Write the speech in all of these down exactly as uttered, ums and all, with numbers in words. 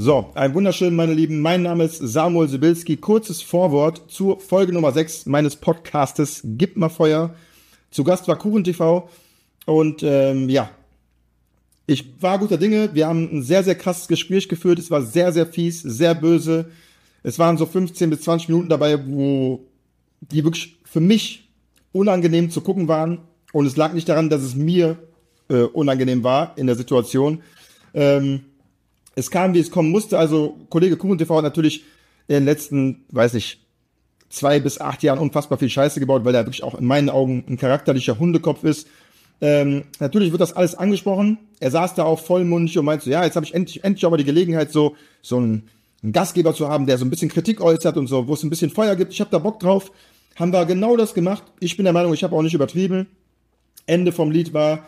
So, ein wunderschön, meine Lieben. Mein Name ist Samuel Sibilski. Kurzes Vorwort zur Folge Nummer sechs meines Podcastes Gib mal Feuer. Zu Gast war KuchenTV. Und ähm, ja, ich war guter Dinge. Wir haben ein sehr, sehr krasses Gespräch geführt. Es war sehr, sehr fies, sehr böse. Es waren so fünfzehn bis zwanzig Minuten dabei, wo die wirklich für mich unangenehm zu gucken waren. Und es lag nicht daran, dass es mir äh, unangenehm war in der Situation. Ähm, Es kam, wie es kommen musste. Also Kollege KuchenTV hat natürlich in den letzten, weiß ich, zwei bis acht Jahren unfassbar viel Scheiße gebaut, weil er wirklich auch in meinen Augen ein charakterlicher Hundekopf ist. Ähm, natürlich wird das alles angesprochen. Er saß da auch vollmundig und meinte so, ja, jetzt habe ich endlich, endlich aber die Gelegenheit, so, so einen, einen Gastgeber zu haben, der so ein bisschen Kritik äußert und so, wo es ein bisschen Feuer gibt. Ich habe da Bock drauf. Haben wir genau das gemacht. Ich bin der Meinung, ich habe auch nicht übertrieben. Ende vom Lied war,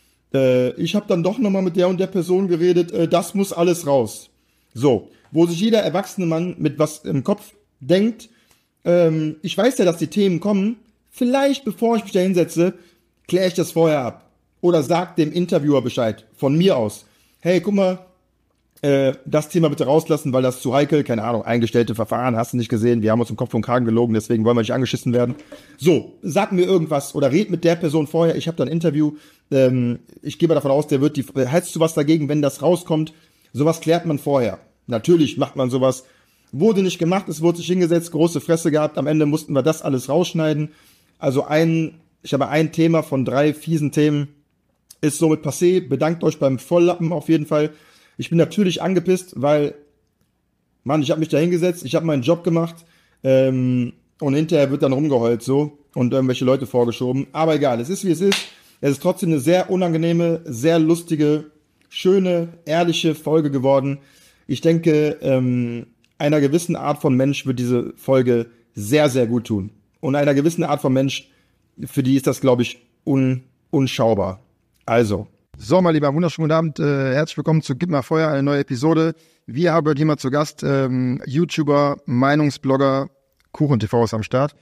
ich habe dann doch nochmal mit der und der Person geredet, äh, das muss alles raus. So, wo sich jeder erwachsene Mann mit was im Kopf denkt, ähm, ich weiß ja, dass die Themen kommen, vielleicht bevor ich mich da hinsetze, kläre ich das vorher ab. Oder sag dem Interviewer Bescheid, von mir aus. Hey, guck mal, äh, das Thema bitte rauslassen, weil das zu heikel, keine Ahnung, eingestellte Verfahren, hast du nicht gesehen, wir haben uns im Kopf und Kragen gelogen, deswegen wollen wir nicht angeschissen werden. So, sag mir irgendwas oder red mit der Person vorher, ich habe da ein Interview, ähm, ich gehe mal davon aus, der wird die, hältst du was dagegen, wenn das rauskommt? Sowas klärt man vorher. Natürlich macht man sowas. Wurde nicht gemacht, es wurde sich hingesetzt, große Fresse gehabt, am Ende mussten wir das alles rausschneiden. Also ein, ich habe ein Thema von drei fiesen Themen, ist somit passé, bedankt euch beim Volllappen auf jeden Fall. Ich bin natürlich angepisst, weil, Mann, ich habe mich da hingesetzt, ich habe meinen Job gemacht ähm, und hinterher wird dann rumgeheult so und irgendwelche Leute vorgeschoben. Aber egal, es ist wie es ist. Es ist trotzdem eine sehr unangenehme, sehr lustige, schöne, ehrliche Folge geworden. Ich denke, ähm, einer gewissen Art von Mensch wird diese Folge sehr, sehr gut tun. Und einer gewissen Art von Mensch, für die ist das, glaube ich, un- unschaubar. Also. So, mein Lieber, wunderschönen guten Abend. Äh, herzlich willkommen zu Gib mal Feuer, eine neue Episode. Wir haben heute jemand zu Gast, ähm, YouTuber, Meinungsblogger, KuchenTV ist am Start.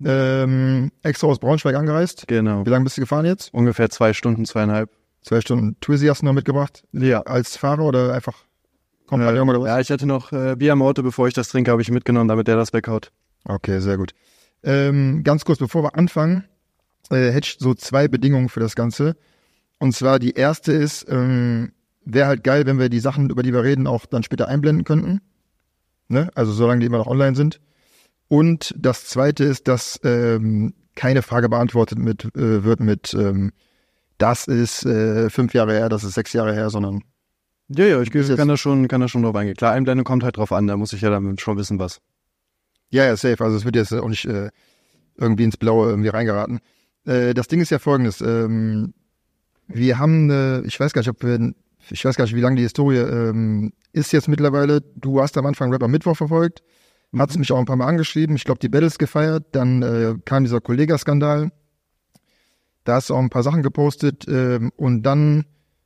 Ähm, extra aus Braunschweig angereist. Genau. Wie lange bist du gefahren jetzt? Ungefähr zwei Stunden, zweieinhalb. Zwei Stunden. Twizy hast du noch mitgebracht? Ja. Als Fahrer oder einfach Kompagnon oder was? Ja, ich hatte noch äh, Bier am Auto, bevor ich das trinke, habe ich mitgenommen, damit der das weghaut. Okay, sehr gut. Ähm, ganz kurz, bevor wir anfangen, äh, hätte ich so zwei Bedingungen für das Ganze. Und zwar die erste ist, ähm, wäre halt geil, wenn wir die Sachen, über die wir reden, auch dann später einblenden könnten. Ne? Also solange die immer noch online sind. Und das zweite ist, dass ähm, keine Frage beantwortet mit, äh, wird mit, ähm, das ist äh, fünf Jahre her, das ist sechs Jahre her, sondern... Ja, ja, ich kann da schon, kann da schon drauf eingehen. Klar, Einblendung kommt halt drauf an, da muss ich ja damit schon wissen, was. Ja, ja, safe. Also es wird jetzt auch nicht äh, irgendwie ins Blaue irgendwie reingeraten. Äh, das Ding ist ja folgendes, ähm, wir haben, äh, ich weiß gar nicht, ob wir, ich weiß gar nicht, wie lange die Historie ähm, ist jetzt mittlerweile. Du hast am Anfang Rapper Mittwoch verfolgt, mhm. Hast mich auch ein paar Mal angeschrieben, ich glaube die Battles gefeiert, dann äh, kam dieser Kollega-Skandal, da hast du auch ein paar Sachen gepostet ähm, und dann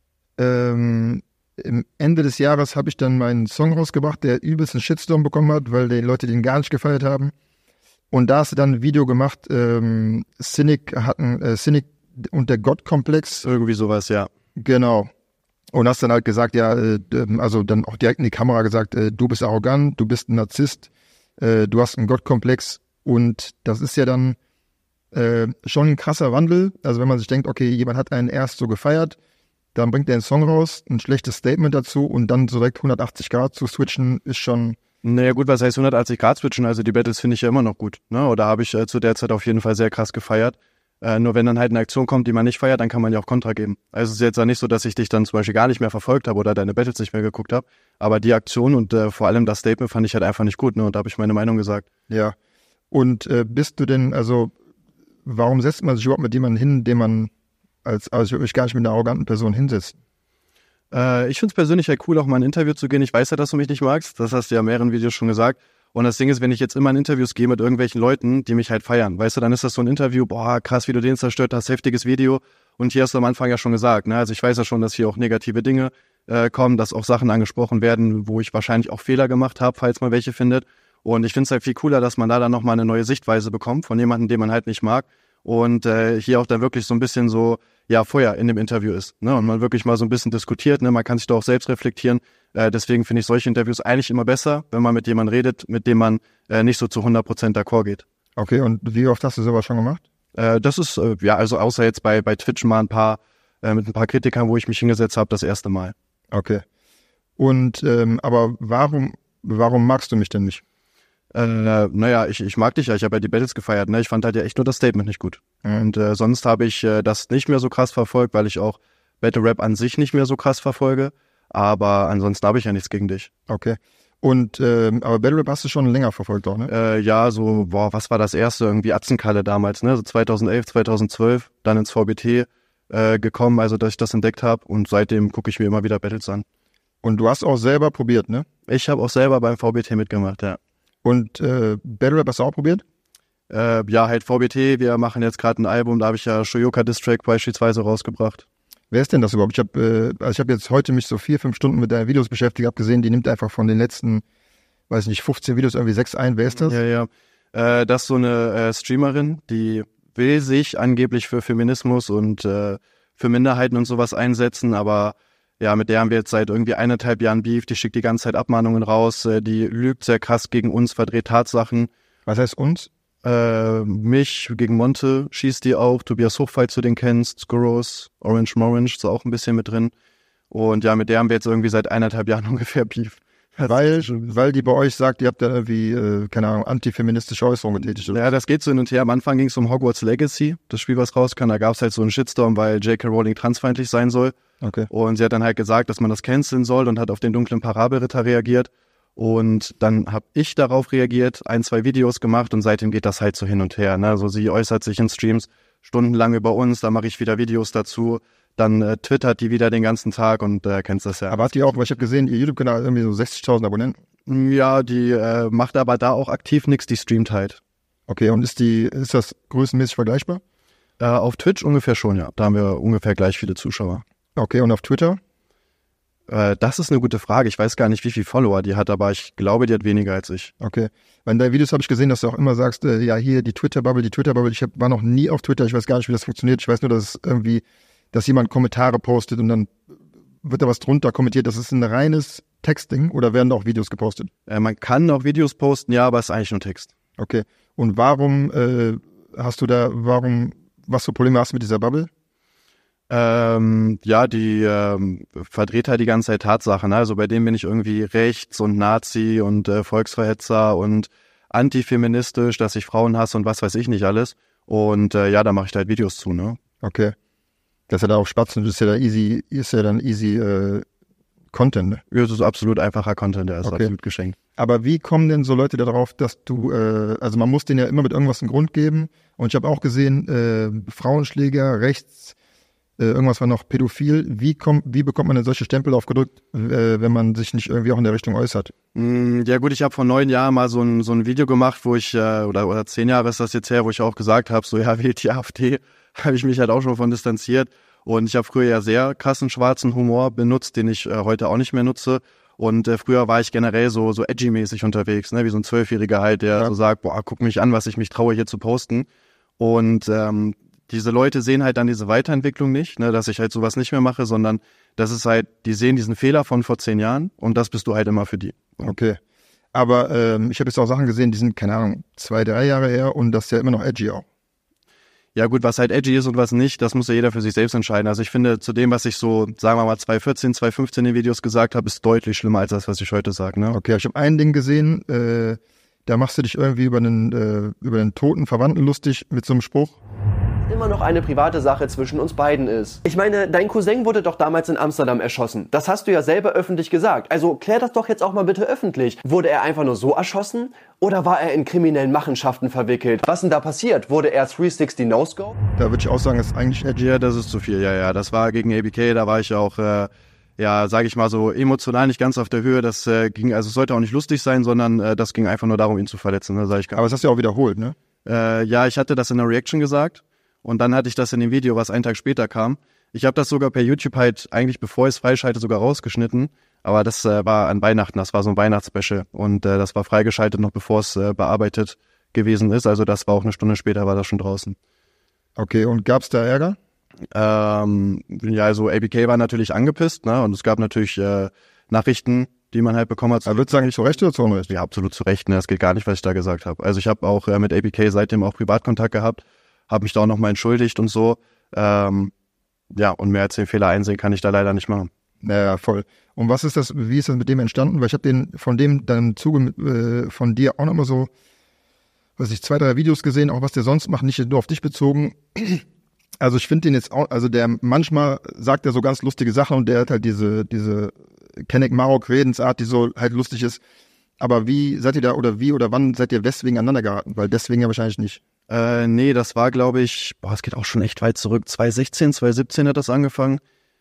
ähm, im Ende des Jahres habe ich dann meinen Song rausgebracht, der übelst einen Shitstorm bekommen hat, weil die Leute den gar nicht gefeiert haben. Und da hast du dann ein Video gemacht, ähm, Cynic hatten, äh, Cynic und der Gottkomplex. Irgendwie sowas, ja. Genau. Und hast dann halt gesagt, ja, äh, also dann auch direkt in die Kamera gesagt, äh, du bist arrogant, du bist ein Narzisst, äh, du hast einen Gottkomplex. Und das ist ja dann äh, schon ein krasser Wandel. Also wenn man sich denkt, okay, jemand hat einen erst so gefeiert, dann bringt er einen Song raus, ein schlechtes Statement dazu und dann direkt hundertachtzig Grad zu switchen, ist schon... Naja gut, was heißt hundertachtzig Grad switchen? Also die Battles finde ich ja immer noch gut. Ne? Oder habe ich äh, zu der Zeit auf jeden Fall sehr krass gefeiert. Äh, nur wenn dann halt eine Aktion kommt, die man nicht feiert, dann kann man ja auch Kontra geben. Also es ist jetzt ja nicht so, dass ich dich dann zum Beispiel gar nicht mehr verfolgt habe oder deine Battles nicht mehr geguckt habe. Aber die Aktion und äh, vor allem das Statement fand ich halt einfach nicht gut. Ne? Und da habe ich meine Meinung gesagt. Ja. Und äh, bist du denn, also warum setzt man sich überhaupt mit jemandem hin, den man als, also ich würde mich gar nicht mit einer arroganten Person hinsetzen? Äh, ich finde es persönlich halt cool, auch mal ein Interview zu gehen. Ich weiß ja, dass du mich nicht magst. Das hast du ja in mehreren Videos schon gesagt. Und das Ding ist, wenn ich jetzt immer in Interviews gehe mit irgendwelchen Leuten, die mich halt feiern, weißt du, dann ist das so ein Interview, boah, krass, wie du den zerstört hast, heftiges Video. Und hier hast du am Anfang ja schon gesagt, ne, also ich weiß ja schon, dass hier auch negative Dinge äh, kommen, dass auch Sachen angesprochen werden, wo ich wahrscheinlich auch Fehler gemacht habe, falls man welche findet. Und ich finde es halt viel cooler, dass man da dann nochmal eine neue Sichtweise bekommt von jemandem, den man halt nicht mag. und äh, hier auch dann wirklich so ein bisschen so, ja, Feuer in dem Interview ist, ne, und man wirklich mal so ein bisschen diskutiert, ne, man kann sich da auch selbst reflektieren, äh, deswegen finde ich solche Interviews eigentlich immer besser, wenn man mit jemandem redet, mit dem man äh, nicht so zu hundert Prozent d'accord geht. Okay, und wie oft hast du sowas schon gemacht? Äh, das ist, äh, ja, also außer jetzt bei, bei Twitch mal ein paar, äh, mit ein paar Kritikern, wo ich mich hingesetzt habe, das erste Mal. Okay. Und, ähm, aber warum, warum magst du mich denn nicht? Äh, naja, ich, ich mag dich ja, ich habe ja die Battles gefeiert, ne? Ich fand halt ja echt nur das Statement nicht gut. Mhm. Und äh, sonst habe ich äh, das nicht mehr so krass verfolgt, weil ich auch Battle Rap an sich nicht mehr so krass verfolge. Aber ansonsten habe ich ja nichts gegen dich. Okay. Und, ähm, aber Battle Rap hast du schon länger verfolgt auch, ne? Äh, ja, so, boah, was war das erste? Irgendwie Atzenkalle damals, ne? So zweitausendelf, zweitausendzwölf, dann ins V B T äh, gekommen, also dass ich das entdeckt habe. Und seitdem gucke ich mir immer wieder Battles an. Und du hast auch selber probiert, ne? Ich habe auch selber beim V B T mitgemacht, ja. Und äh, Battle Rap hast du auch probiert? Äh, ja, halt V B T, wir machen jetzt gerade ein Album, da habe ich ja Shoyoka Diss Track beispielsweise rausgebracht. Wer ist denn das überhaupt? Ich habe äh, also ich habe jetzt heute mich so vier, fünf Stunden mit deinen Videos beschäftigt, habe gesehen, die nimmt einfach von den letzten, weiß nicht, fünfzehn Videos irgendwie sechs ein. Wer ist das? Ja, ja. Äh, das ist so eine äh, Streamerin, die will sich angeblich für Feminismus und äh, für Minderheiten und sowas einsetzen, aber ja, mit der haben wir jetzt seit irgendwie eineinhalb Jahren Beef, die schickt die ganze Zeit Abmahnungen raus, äh, die lügt sehr krass gegen uns, verdreht Tatsachen. Was heißt uns? Äh, mich gegen Monte schießt die auch, Tobias Hoch, falls du den kennst, Skurros, Orange Morange ist auch ein bisschen mit drin. Und ja, mit der haben wir jetzt irgendwie seit eineinhalb Jahren ungefähr Beef. Weil, weil die bei euch sagt, ihr habt da irgendwie, äh, keine Ahnung, antifeministische Äußerungen getätigt. Oder? Ja, das geht so hin und her. Am Anfang ging es um Hogwarts Legacy, das Spiel, was rauskam. Da gab es halt so einen Shitstorm, weil J K Rowling transfeindlich sein soll. Okay. Und sie hat dann halt gesagt, dass man das canceln soll und hat auf den dunklen Parabelritter reagiert. Und dann habe ich darauf reagiert, ein, zwei Videos gemacht und seitdem geht das halt so hin und her. Ne? Also sie äußert sich in Streams stundenlang über uns, da mache ich wieder Videos dazu. Dann äh, twittert die wieder den ganzen Tag und äh, kennst das ja. Aber hat die auch, weil ich habe gesehen, ihr YouTube-Kanal hat irgendwie so sechzigtausend Abonnenten. Ja, die äh, macht aber da auch aktiv nichts, die streamt halt. Okay, und ist die, ist das größenmäßig vergleichbar? Äh, auf Twitch ungefähr schon, ja. Da haben wir ungefähr gleich viele Zuschauer. Okay, und auf Twitter? Äh, das ist eine gute Frage. Ich weiß gar nicht, wie viele Follower die hat, aber ich glaube, die hat weniger als ich. Okay. Weil in deinen Videos habe ich gesehen, dass du auch immer sagst, äh, ja, hier die Twitter-Bubble, die Twitter-Bubble. Ich hab, war noch nie auf Twitter, ich weiß gar nicht, wie das funktioniert. Ich weiß nur, dass es irgendwie, dass jemand Kommentare postet und dann wird da was drunter kommentiert. Das ist ein reines Textding oder werden da auch Videos gepostet? Äh, man kann auch Videos posten, ja, aber es ist eigentlich nur Text. Okay. Und warum äh, hast du da, warum, was für Probleme hast du mit dieser Bubble? Ähm, ja, die ähm, verdreht halt die ganze Zeit Tatsachen. Ne? Also bei dem bin ich irgendwie rechts und Nazi und äh, Volksverhetzer und antifeministisch, dass ich Frauen hasse und was weiß ich nicht alles. Und äh, ja, da mache ich da halt Videos zu, ne? Okay. Das ist ja da auch Spatz und das ist ja da easy, ist ja dann easy äh, Content, ne? Ja, das ist absolut einfacher Content, der ist Okay. absolut geschenkt. Aber wie kommen denn so Leute darauf, dass du, äh, also man muss denen ja immer mit irgendwas einen Grund geben. Und ich habe auch gesehen, äh, Frauenschläger, rechts, äh, irgendwas war noch pädophil. Wie kommt, wie bekommt man denn solche Stempel aufgedrückt, äh, wenn man sich nicht irgendwie auch in der Richtung äußert? Mm, ja gut, ich habe vor neun Jahren mal so ein, so ein Video gemacht, wo ich, äh, oder, oder zehn Jahre ist das jetzt her, wo ich auch gesagt habe, so ja, wählt die AfD, habe ich mich halt auch schon von distanziert. Und ich habe früher ja sehr krassen schwarzen Humor benutzt, den ich äh, heute auch nicht mehr nutze. Und äh, früher war ich generell so so edgy-mäßig unterwegs, ne, wie so ein Zwölfjähriger halt, der Ja. so sagt, boah, guck mich an, was ich mich traue hier zu posten. Und ähm, diese Leute sehen halt dann diese Weiterentwicklung nicht, ne, dass ich halt sowas nicht mehr mache, sondern das ist halt, die sehen diesen Fehler von vor zehn Jahren und das bist du halt immer für die. Okay. Aber ähm, ich habe jetzt auch Sachen gesehen, die sind, keine Ahnung, zwei, drei Jahre her und das ist ja immer noch edgy auch. Ja gut, was halt edgy ist und was nicht, das muss ja jeder für sich selbst entscheiden. Also ich finde, zu dem, was ich so, sagen wir mal, zwanzig vierzehn, zwanzig fünfzehn in den Videos gesagt habe, ist deutlich schlimmer als das, was ich heute sage. Ne? Okay, ich habe ein Ding gesehen, äh, da machst du dich irgendwie über einen, äh, über einen toten Verwandten lustig mit so einem Spruch. Immer noch eine private Sache zwischen uns beiden ist. Ich meine, dein Cousin wurde doch damals in Amsterdam erschossen. Das hast du ja selber öffentlich gesagt. Also klär das doch jetzt auch mal bitte öffentlich. Wurde er einfach nur so erschossen? Oder war er in kriminellen Machenschaften verwickelt? Was denn da passiert? Wurde er dreihundertsechzig No-Scope? Da würde ich auch sagen, das ist eigentlich edgy. Ja, das ist zu viel, ja, ja. Das war gegen A B K, da war ich auch, äh, ja, sage ich mal so, emotional nicht ganz auf der Höhe. Das äh, ging, also es sollte auch nicht lustig sein, sondern äh, das ging einfach nur darum, ihn zu verletzen, ne, sag ich gar Aber das hast du ja auch wiederholt, ne? Äh, ja, ich hatte das in der Reaction gesagt und dann hatte ich das in dem Video, was einen Tag später kam. Ich habe das sogar per YouTube halt eigentlich, bevor ich es freischalte, sogar rausgeschnitten. Aber das äh, war an Weihnachten, das war so ein Weihnachtsspecial und äh, das war freigeschaltet noch bevor es äh, bearbeitet gewesen ist. Also das war auch eine Stunde später, war das schon draußen. Okay, und gab's da Ärger? Ähm, ja, also A B K war natürlich angepisst, ne? Und es gab natürlich äh, Nachrichten, die man halt bekommen hat. Aber würdest du sagen, nicht zu Recht oder zu Unrecht? Ja, absolut zu Recht, ne? Das geht gar nicht, was ich da gesagt habe. Also ich habe auch äh, mit A B K seitdem auch Privatkontakt gehabt, habe mich da auch nochmal entschuldigt und so. Ähm, ja, und mehr als den Fehler einsehen kann ich da leider nicht machen. Naja, voll. Und was ist das, wie ist das mit dem entstanden? Weil ich habe den von dem dann im Zuge äh, von dir auch nochmal so, weiß ich, zwei, drei Videos gesehen, auch was der sonst macht, nicht nur auf dich bezogen. Also ich finde den jetzt auch, also der manchmal sagt er so ganz lustige Sachen und der hat halt diese, diese Kenneck Marok Redensart, die so halt lustig ist. Aber wie seid ihr da oder wie oder wann seid ihr weswegen aneinander geraten? Weil deswegen ja wahrscheinlich nicht. Äh, nee, das war, glaube ich, boah, es geht auch schon echt weit zurück. zwanzig sechzehn, zwanzig siebzehn hat das angefangen.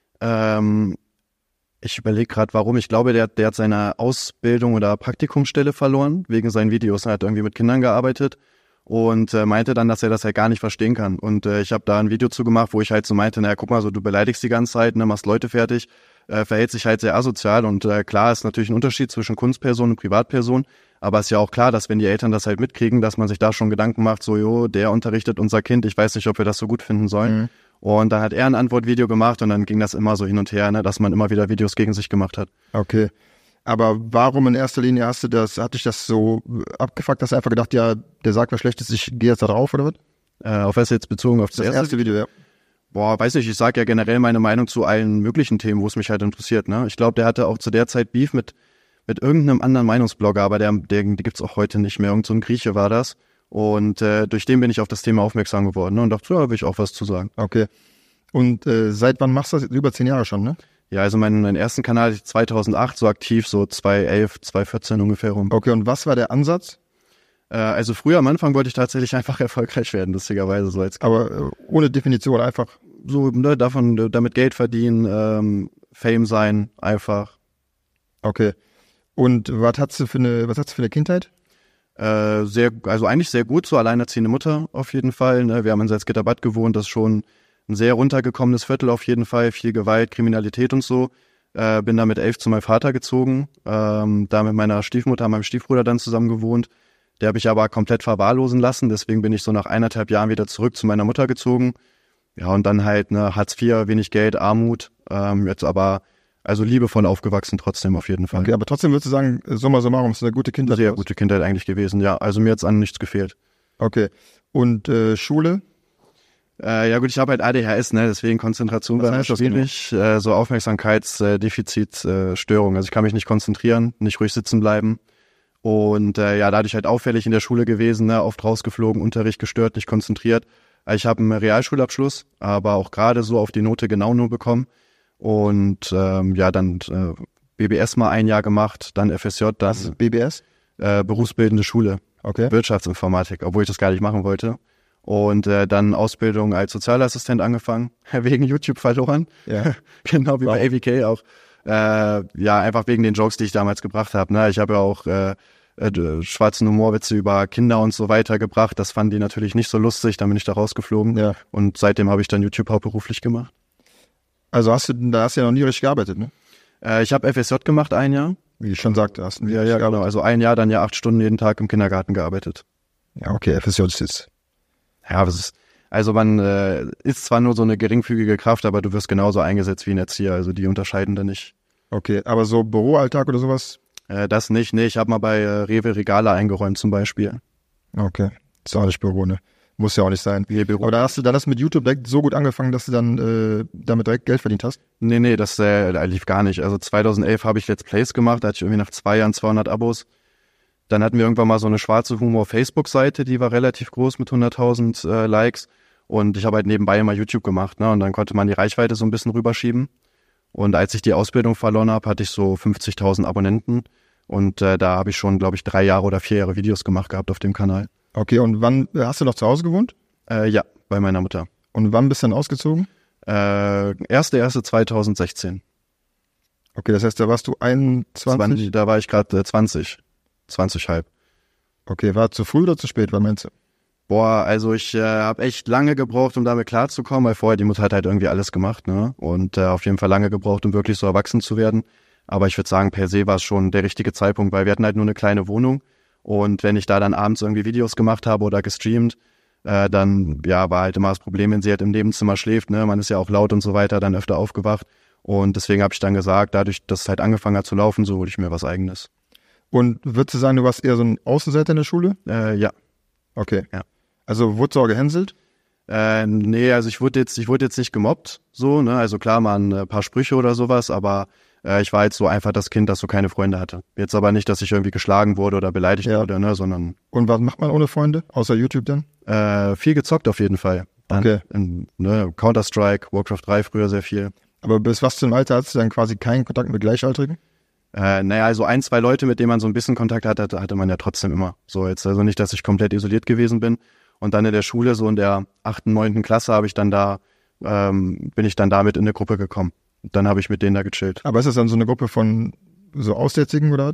Ähm, ich überlege gerade, warum. Ich glaube, der, der hat seine Ausbildung oder Praktikumsstelle verloren, wegen seinen Videos. Er hat irgendwie mit Kindern gearbeitet und äh, meinte dann, dass er das halt gar nicht verstehen kann. Und äh, ich habe da ein Video zu gemacht, wo ich halt so meinte, naja, guck mal, so du beleidigst die ganze Zeit, ne, machst Leute fertig, äh, verhält sich halt sehr asozial. Und äh, klar ist natürlich ein Unterschied zwischen Kunstperson und Privatperson. Aber es ist ja auch klar, dass wenn die Eltern das halt mitkriegen, dass man sich da schon Gedanken macht, so, jo, der unterrichtet unser Kind, ich weiß nicht, ob wir das so gut finden sollen. Mhm. Und dann hat er ein Antwortvideo gemacht und dann ging das immer so hin und her, ne, dass man immer wieder Videos gegen sich gemacht hat. Okay. Aber warum in erster Linie hast du das, hatte ich das so abgefuckt, hast du einfach gedacht, ja, der sagt was Schlechtes, ich gehe jetzt da drauf, oder was? Äh, auf was jetzt bezogen? Auf das, das erste, erste Video, ja. Boah, weiß nicht, ich sage ja generell meine Meinung zu allen möglichen Themen, wo es mich halt interessiert, ne. Ich glaube, der hatte auch zu der Zeit Beef mit mit irgendeinem anderen Meinungsblogger, aber der, der, der gibt's auch heute nicht mehr. Irgend so ein Grieche war das. Und äh, durch den bin ich auf das Thema aufmerksam geworden, ne? Und dachte, ja, will ich auch was zu sagen. Okay. Und äh, seit wann machst du das? Über zehn Jahre schon, ne? Ja, also meinen, meinen ersten Kanal zweitausendacht, so aktiv, so zweitausendelf, zweitausendvierzehn ungefähr rum. Okay, und was war der Ansatz? Äh, also früher am Anfang wollte ich tatsächlich einfach erfolgreich werden, lustigerweise. So als aber äh, ohne Definition, einfach? So, ne, davon, damit Geld verdienen, ähm, Fame sein, einfach. Okay. Und was hast du für eine, was hast du für eine Kindheit? Äh, sehr, also eigentlich sehr gut, so alleinerziehende Mutter auf jeden Fall. Ne? Wir haben in Salzgitterbad gewohnt, das ist schon ein sehr runtergekommenes Viertel auf jeden Fall, viel Gewalt, Kriminalität und so. Äh, bin da mit elf zu meinem Vater gezogen, ähm, da mit meiner Stiefmutter, meinem Stiefbruder dann zusammen gewohnt. Der habe ich aber komplett verwahrlosen lassen, deswegen bin ich so nach eineinhalb Jahren wieder zurück zu meiner Mutter gezogen. Ja, und dann halt ne, Hartz vier, wenig Geld, Armut, ähm, jetzt aber also liebevoll aufgewachsen trotzdem auf jeden Fall. Okay, aber trotzdem würdest du sagen, summa summarum ist eine gute Kindheit? Sehr gute Kindheit eigentlich gewesen, ja. Also mir hat's an nichts gefehlt. Okay. Und äh, Schule? Äh, ja gut, ich habe halt A D H S, ne, deswegen Konzentration war schwierig. Äh, so Aufmerksamkeitsdefizitstörung. Also ich kann mich nicht konzentrieren, nicht ruhig sitzen bleiben. Und äh, ja, dadurch halt auffällig in der Schule gewesen, ne, oft rausgeflogen, Unterricht gestört, nicht konzentriert. Ich habe einen Realschulabschluss, aber auch gerade so auf die Note genau nur bekommen. Und ähm, ja, dann äh, B B S mal ein Jahr gemacht, dann F S J, dann Was ist B B S? Äh, berufsbildende Schule, okay. Wirtschaftsinformatik, obwohl ich das gar nicht machen wollte. Und äh, dann Ausbildung als Sozialassistent angefangen, wegen YouTube verloren, ja. Genau wie wow. Bei A B K auch. Äh, ja, einfach wegen den Jokes, die ich damals gebracht habe. Ne? Ich habe ja auch äh, äh, schwarzen Humorwitze über Kinder und so weiter gebracht. Das fanden die natürlich nicht so lustig, dann bin ich da rausgeflogen. Ja. Und seitdem habe ich dann YouTube hauptberuflich gemacht. Also hast du, da hast du ja noch nie richtig gearbeitet, ne? Äh, ich habe F S J gemacht, ein Jahr. Wie ich schon sagte, hast du nie Ja, ja, genau. Also ein Jahr, dann ja acht Stunden jeden Tag im Kindergarten gearbeitet. Ja, okay, F S J ist jetzt. Ja, das ist, also man äh, ist zwar nur so eine geringfügige Kraft, aber du wirst genauso eingesetzt wie ein Erzieher, also die unterscheiden da nicht. Okay, aber so Büroalltag oder sowas? Äh, das nicht, nee, ich habe mal bei äh, Rewe Regale eingeräumt zum Beispiel. Okay, ist auch nicht Büro, ne? Muss ja auch nicht sein. Nee, Büro. Aber dann hast du dann hast du mit YouTube direkt so gut angefangen, dass du dann äh, damit direkt Geld verdient hast? Nee, nee, das äh, lief gar nicht. Also zweitausendelf habe ich Let's Plays gemacht, da hatte ich irgendwie nach zwei Jahren zweihundert Abos. Dann hatten wir irgendwann mal so eine schwarze Humor-Facebook-Seite, die war relativ groß mit hunderttausend äh, Likes. Und ich habe halt nebenbei immer YouTube gemacht, ne? Und dann konnte man die Reichweite so ein bisschen rüberschieben. Und als ich die Ausbildung verloren habe, hatte ich so fünfzigtausend Abonnenten. Und äh, da habe ich schon, glaube ich, drei Jahre oder vier Jahre Videos gemacht gehabt auf dem Kanal. Okay, und wann, hast du noch zu Hause gewohnt? Äh, ja, bei meiner Mutter. Und wann bist du dann ausgezogen? Äh, erster erster zweitausendsechzehn. Okay, das heißt, da warst du einundzwanzig? zwanzig, da war ich gerade äh, zwanzig. zwanzig halb. Okay, war zu früh oder zu spät, was meinst du? Boah, also ich äh, habe echt lange gebraucht, um damit klarzukommen, weil vorher die Mutter hat halt irgendwie alles gemacht, ne? Und äh, auf jeden Fall lange gebraucht, um wirklich so erwachsen zu werden. Aber ich würde sagen, per se war es schon der richtige Zeitpunkt, weil wir hatten halt nur eine kleine Wohnung. Und wenn ich da dann abends irgendwie Videos gemacht habe oder gestreamt, Äh, dann, ja, war halt immer das Problem, wenn sie halt im Nebenzimmer schläft, ne, man ist ja auch laut und so weiter, dann öfter aufgewacht. Und deswegen habe ich dann gesagt, dadurch, dass es halt angefangen hat zu laufen, so hole ich mir was Eigenes. Und würdest du sagen, du warst eher so ein Außenseiter in der Schule? Äh, ja. Okay. Ja. Also wurdest du auch gehänselt? Äh, nee, also ich wurde jetzt, ich wurde jetzt nicht gemobbt, so, ne, also klar, mal ein paar Sprüche oder sowas, aber äh, ich war jetzt so einfach das Kind, das so keine Freunde hatte. Jetzt aber nicht, dass ich irgendwie geschlagen wurde oder beleidigt Ja. wurde, ne, sondern Und was macht man ohne Freunde? Außer YouTube dann? äh, viel gezockt auf jeden Fall. Dann, Okay. in, ne, Counter-Strike, Warcraft drei früher sehr viel. Aber bis was für einem Alter hattest du dann quasi keinen Kontakt mit Gleichaltrigen? Äh, naja, also ein, zwei Leute, mit denen man so ein bisschen Kontakt hatte, hatte man ja trotzdem immer. So jetzt also nicht, dass ich komplett isoliert gewesen bin. Und dann in der Schule, so in der achten, neunten Klasse, habe ich dann da, ähm, bin ich dann damit in eine Gruppe gekommen. Und dann habe ich mit denen da gechillt. Aber ist das dann so eine Gruppe von so Aussätzigen oder was?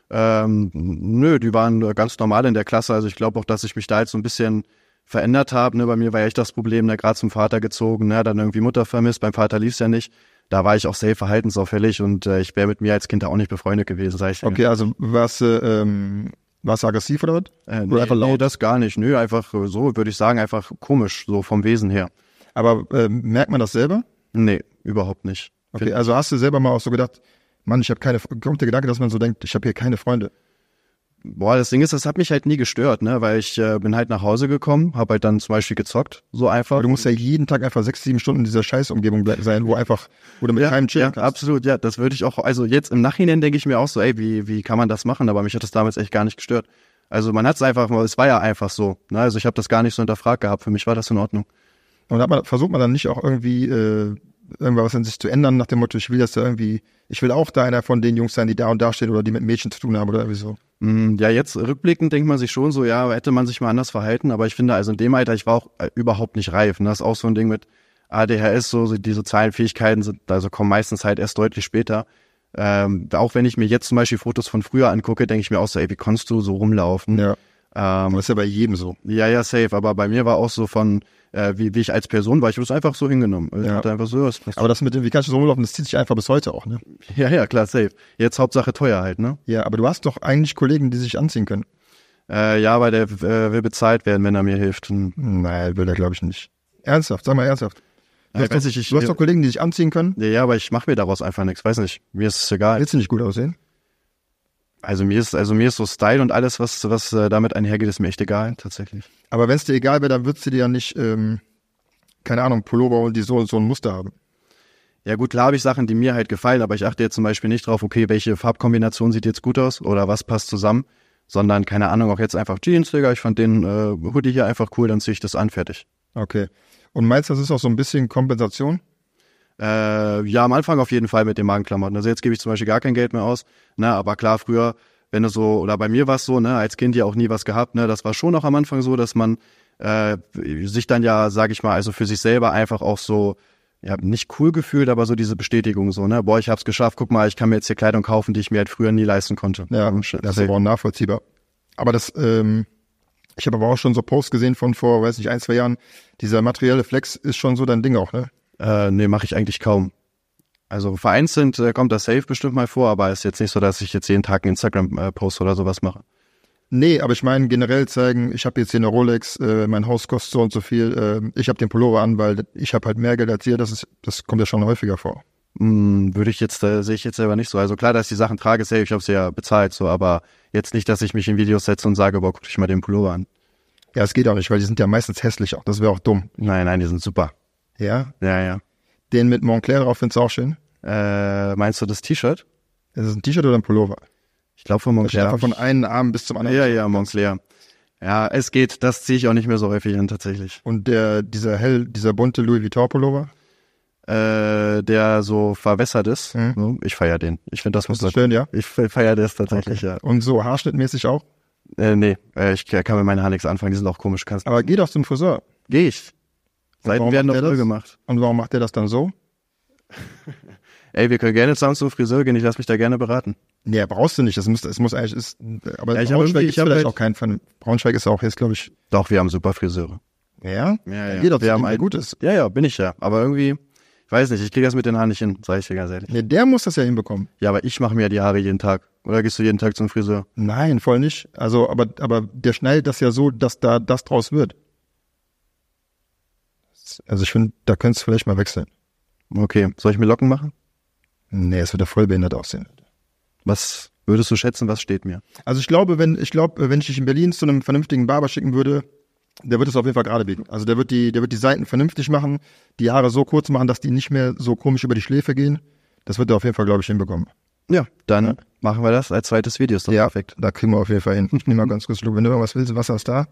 Ähm, nö, die waren ganz normal in der Klasse. Also ich glaube auch, dass ich mich da jetzt so ein bisschen verändert habe. Ne? Bei mir war ja echt das Problem, ne? Gerade zum Vater gezogen, ne? Dann irgendwie Mutter vermisst. Beim Vater lief's ja nicht. Da war ich auch sehr verhaltensauffällig und äh, ich wäre mit mir als Kind auch nicht befreundet gewesen, sag ich dir. Okay, also warst du, ähm, warst du aggressiv oder was? Äh, Oder nee, einfach laut? nee, das gar nicht. Nö, einfach äh, so, würde ich sagen, einfach komisch, so vom Wesen her. Aber ähm, merkt man das selber? Nee, überhaupt nicht. Okay, also hast du selber mal auch so gedacht, Mann, ich habe keine, kommt der Gedanke, dass man so denkt, ich habe hier keine Freunde. Boah, das Ding ist, das hat mich halt nie gestört, ne, weil ich äh, bin halt nach Hause gekommen, habe halt dann zum Beispiel gezockt, so einfach. Aber du musst ja jeden Tag einfach sechs, sieben Stunden in dieser Scheißumgebung ble- sein, wo einfach, wo du mit ja, keinem chillen ja, kannst. absolut, ja, das würde ich auch, also jetzt im Nachhinein denke ich mir auch so, ey, wie, wie kann man das machen, aber mich hat das damals echt gar nicht gestört. Also man hat es einfach, es war ja einfach so, ne, also ich habe das gar nicht so hinterfragt gehabt, für mich war das in Ordnung. Und hat man, versucht man dann nicht auch irgendwie, äh, irgendwas an sich zu ändern, nach dem Motto, ich will das da irgendwie, ich will auch da einer von den Jungs sein, die da und da stehen oder die mit Mädchen zu tun haben oder irgendwie so. Mm, Ja, jetzt rückblickend denkt man sich schon so, ja, hätte man sich mal anders verhalten, aber ich finde, also in dem Alter, ich war auch äh, überhaupt nicht reif. Ne? Das ist auch so ein Ding mit A D H S, so so die sozialen Fähigkeiten sind, also kommen meistens halt erst deutlich später. Ähm, auch wenn ich mir jetzt zum Beispiel Fotos von früher angucke, denke ich mir auch so, ey, wie konntest du so rumlaufen? Ja. Ähm, Aber das ist ja bei jedem so. ja, ja, safe, aber bei mir war auch so von, äh, wie, wie ich als Person war, ich habe es einfach so hingenommen. Ich Ja. dachte einfach so, das passt. Aber das mit dem, wie kannst du so rumlaufen, das zieht sich einfach bis heute auch, ne? Ja, ja, klar, safe. Jetzt Hauptsache teuer halt, ne? Ja, aber du hast doch eigentlich Kollegen, die sich anziehen können. Äh, ja, weil der äh, will bezahlt werden, wenn er mir hilft. Und, Nein, will er glaube ich nicht. Ernsthaft, sag mal ernsthaft. Du, Ja, hast, weiß doch, ich, ich- du hast doch Kollegen, die sich anziehen können. ja, ja, aber ich mache mir daraus einfach nichts, weiß nicht. Mir ist es egal. Willst du nicht gut aussehen? Also mir ist, also mir ist so Style und alles, was, was äh, damit einhergeht, ist mir echt egal, tatsächlich. Aber wenn es dir egal wäre, dann würdest du dir ja nicht, ähm, keine Ahnung, Pullover und die so, so ein Muster haben. Ja gut, klar habe ich Sachen, die mir halt gefallen, aber ich achte jetzt zum Beispiel nicht drauf, okay, welche Farbkombination sieht jetzt gut aus oder was passt zusammen, sondern, keine Ahnung, auch jetzt einfach Jeans, Digga, ich fand den äh, Hoodie hier einfach cool, dann ziehe ich das an, fertig. Okay. Und meinst du, das ist auch so ein bisschen Kompensation? Äh, ja, am Anfang auf jeden Fall mit den Magenklamotten. Also jetzt gebe ich zum Beispiel gar kein Geld mehr aus, ne, aber klar, früher, wenn du so, oder bei mir war es so, ne, als Kind ja auch nie was gehabt, ne, das war schon auch am Anfang so, dass man äh, sich dann ja, sag ich mal, also für sich selber einfach auch so, ja, nicht cool gefühlt, aber so diese Bestätigung so, ne, boah, ich hab's geschafft, guck mal, ich kann mir jetzt hier Kleidung kaufen, die ich mir halt früher nie leisten konnte. Ja, Und das ist aber auch nachvollziehbar. Aber das, ähm, ich habe aber auch schon so Posts gesehen von vor, weiß nicht, ein, zwei Jahren. Dieser materielle Flex ist schon so dein Ding auch, ne? Äh, nee, mache ich eigentlich kaum. Also vereinzelt äh, kommt das safe bestimmt mal vor, aber ist jetzt nicht so, dass ich jetzt jeden Tag einen Instagram-Post oder sowas mache. Nee, aber ich meine generell zeigen, ich habe jetzt hier eine Rolex, äh, mein Haus kostet so und so viel, äh, ich habe den Pullover an, weil ich habe halt mehr Geld als ihr, das ist, das kommt ja schon häufiger vor. Hm, würde ich jetzt, äh, sehe ich jetzt selber nicht so. Also klar, dass ich die Sachen trage, safe, ich habe sie ja bezahlt, so, aber jetzt nicht, dass ich mich in Videos setze und sage, boah, guck dich mal den Pullover an. Ja, es geht auch nicht, weil die sind ja meistens hässlich auch, das wäre auch dumm. Nein, nein, die sind super. Ja, Ja, ja. den mit Moncler drauf findest du auch schön. Äh, meinst du das T-Shirt? Ist das ein T-Shirt oder ein Pullover? Ich glaube von Das steht Moncler. einfach von einem Arm bis zum anderen. Ja, ja, Moncler. Ja, es geht, das ziehe ich auch nicht mehr so häufig an, tatsächlich. Und der, dieser hell, dieser bunte Louis Vuitton Pullover, Äh, der so verwässert ist. Mhm. So, ich feiere den. Ich finde, das muss ist das schön, ja? Ich feiere das tatsächlich, ja. Und so haarschnittmäßig auch. Äh, nee, äh, ich kann mit meinen Haaren nichts anfangen, die sind auch komisch. Kannst Aber geh doch zum Friseur. Geh ich. Seiten warum werden macht doch der voll das? gemacht. Und warum macht der das dann so? Ey, wir können gerne zusammen zum Friseur gehen, ich lass mich da gerne beraten. Nee, brauchst du nicht. Das muss, es muss eigentlich, ist, aber Ja, ich hab Braunschweig irgendwie- ist ich hab vielleicht halt- auch kein Fan. Braunschweig ist auch jetzt, glaube ich, Doch, wir haben super Friseure. ja? Ja, Dann ja. Geh doch zu Wir dem, haben der ein- gut ist. Ja, ja, bin ich ja. Aber irgendwie, ich weiß nicht, ich kriege das mit den Haaren nicht hin, sag ich dir ganz ehrlich. Nee, der muss das ja hinbekommen. Ja, aber ich mache mir ja die Haare jeden Tag. Oder gehst du jeden Tag zum Friseur? Nein, voll nicht. Also, aber, aber der schneidet das ja so, dass da das draus wird. Also ich finde, da könntest du vielleicht mal wechseln. Okay, soll ich mir Locken machen? Nee, es wird ja voll behindert aussehen. Was würdest du schätzen, was steht mir? Also ich glaube, wenn ich glaube, wenn ich dich in Berlin zu einem vernünftigen Barber schicken würde, der wird es auf jeden Fall gerade biegen. Also der wird die, der wird die Seiten vernünftig machen, die Haare so kurz machen, dass die nicht mehr so komisch über die Schläfe gehen. Das wird er auf jeden Fall, glaube ich, hinbekommen. Ja, dann Ja. machen wir das als zweites Video. Ist doch Ja, perfekt. da kriegen wir auf jeden Fall hin. Ich nehme mal ganz kurz Schluck. Wenn du irgendwas willst, Wasser ist da.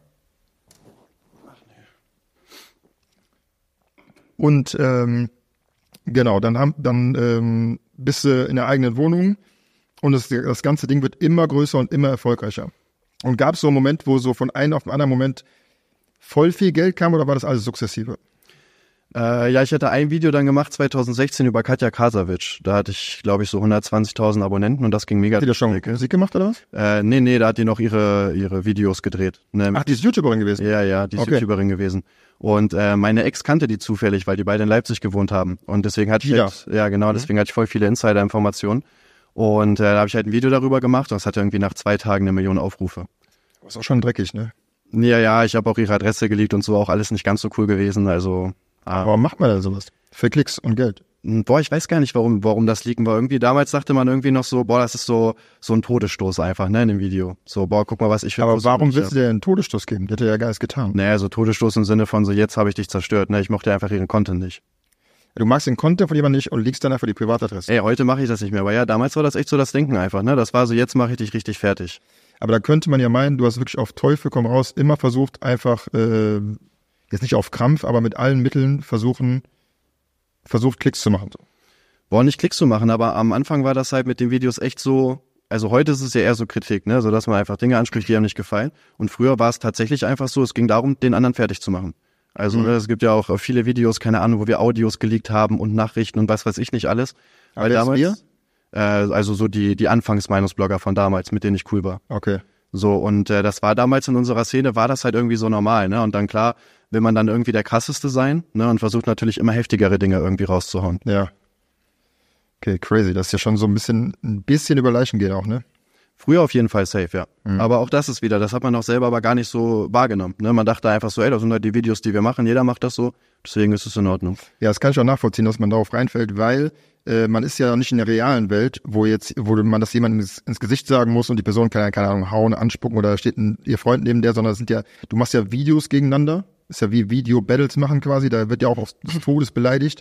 Und ähm, genau, dann haben, dann ähm, bist du in der eigenen Wohnung und das, das ganze Ding wird immer größer und immer erfolgreicher. Und gab es so einen Moment, wo so von einem auf den anderen Moment voll viel Geld kam oder war das alles sukzessive? Äh, ja, ich hatte ein Video dann gemacht, zwanzig sechzehn, über Katja Kasavic. Da hatte ich, glaube ich, so hundertzwanzigtausend Abonnenten und das ging mega. Hat die da schon Musik gemacht oder was? Äh, nee, nee, da hat die noch ihre ihre Videos gedreht. Ne? Ach, die ist YouTuberin gewesen? Ja, ja, die ist Okay. YouTuberin gewesen. Und äh, meine Ex kannte die zufällig, weil die beide in Leipzig gewohnt haben. Und deswegen hatte ich Die halt, ja genau, deswegen hatte ich voll viele Insider-Informationen. Und äh, da habe ich halt ein Video darüber gemacht und es hatte irgendwie nach zwei Tagen eine Million Aufrufe. Das ist auch schon dreckig, ne? Ja, ja, ich habe auch ihre Adresse geleakt und so, auch alles nicht ganz so cool gewesen. Also, ah. Warum macht man denn sowas? Für Klicks und Geld. Boah, ich weiß gar nicht, warum, warum das leaken war. Irgendwie damals dachte man irgendwie noch so, boah, das ist so so ein Todesstoß einfach, ne, in dem Video. So, boah, guck mal, was ich für Aber Posts warum gemacht willst hab. du dir einen Todesstoß geben? Der hat ja gar nichts getan. Naja, so Todesstoß im Sinne von so, jetzt habe ich dich zerstört, ne? Ich mochte einfach ihren Content nicht. Du magst den Content von jemandem nicht und liegst dann einfach die Privatadresse. Ey, heute mache ich das nicht mehr, aber ja, damals war das echt so das Denken einfach, ne? Das war so, jetzt mache ich dich richtig fertig. Aber da könnte man ja meinen, du hast wirklich auf Teufel komm raus immer versucht, einfach, äh, jetzt nicht auf Krampf, aber mit allen Mitteln versuchen, versucht Klicks zu machen. So. Boah, nicht Klicks zu machen, aber am Anfang war das halt mit den Videos echt so, also heute ist es ja eher so Kritik, ne? So dass man einfach Dinge anspricht, die einem nicht gefallen. Und früher war es tatsächlich einfach so, es ging darum, den anderen fertig zu machen. Also Mhm. ne, es gibt ja auch viele Videos, keine Ahnung, wo wir Audios geleakt haben und Nachrichten und was weiß ich nicht alles. Aber Weil jetzt damals, wir? äh, also so die die Anfangs-Meinungsblogger von damals, mit denen ich cool war. Okay. So, und äh, das war damals in unserer Szene, war das halt irgendwie so normal, ne? Und dann klar, will man dann irgendwie der krasseste sein, ne? Und versucht natürlich immer heftigere Dinge irgendwie rauszuhauen. Ja. Okay, crazy. Das ist ja schon so ein bisschen, ein bisschen über Leichen gehen auch, ne? Früher auf jeden Fall safe, ja. Mhm. Aber auch das ist wieder, das hat man auch selber aber gar nicht so wahrgenommen, ne? Man dachte einfach so, ey, das sind halt die Videos, die wir machen, jeder macht das so, deswegen ist es in Ordnung. Ja, das kann ich auch nachvollziehen, dass man darauf reinfällt, weil äh, man ist ja nicht in der realen Welt, wo jetzt, wo man das jemandem ins, ins Gesicht sagen muss und die Person kann ja, keine Ahnung, hauen, anspucken oder steht ein, ihr Freund neben der, sondern es sind ja, du machst ja Videos gegeneinander, ist ja wie Video-Battles machen quasi, da wird ja auch auf des Todes beleidigt.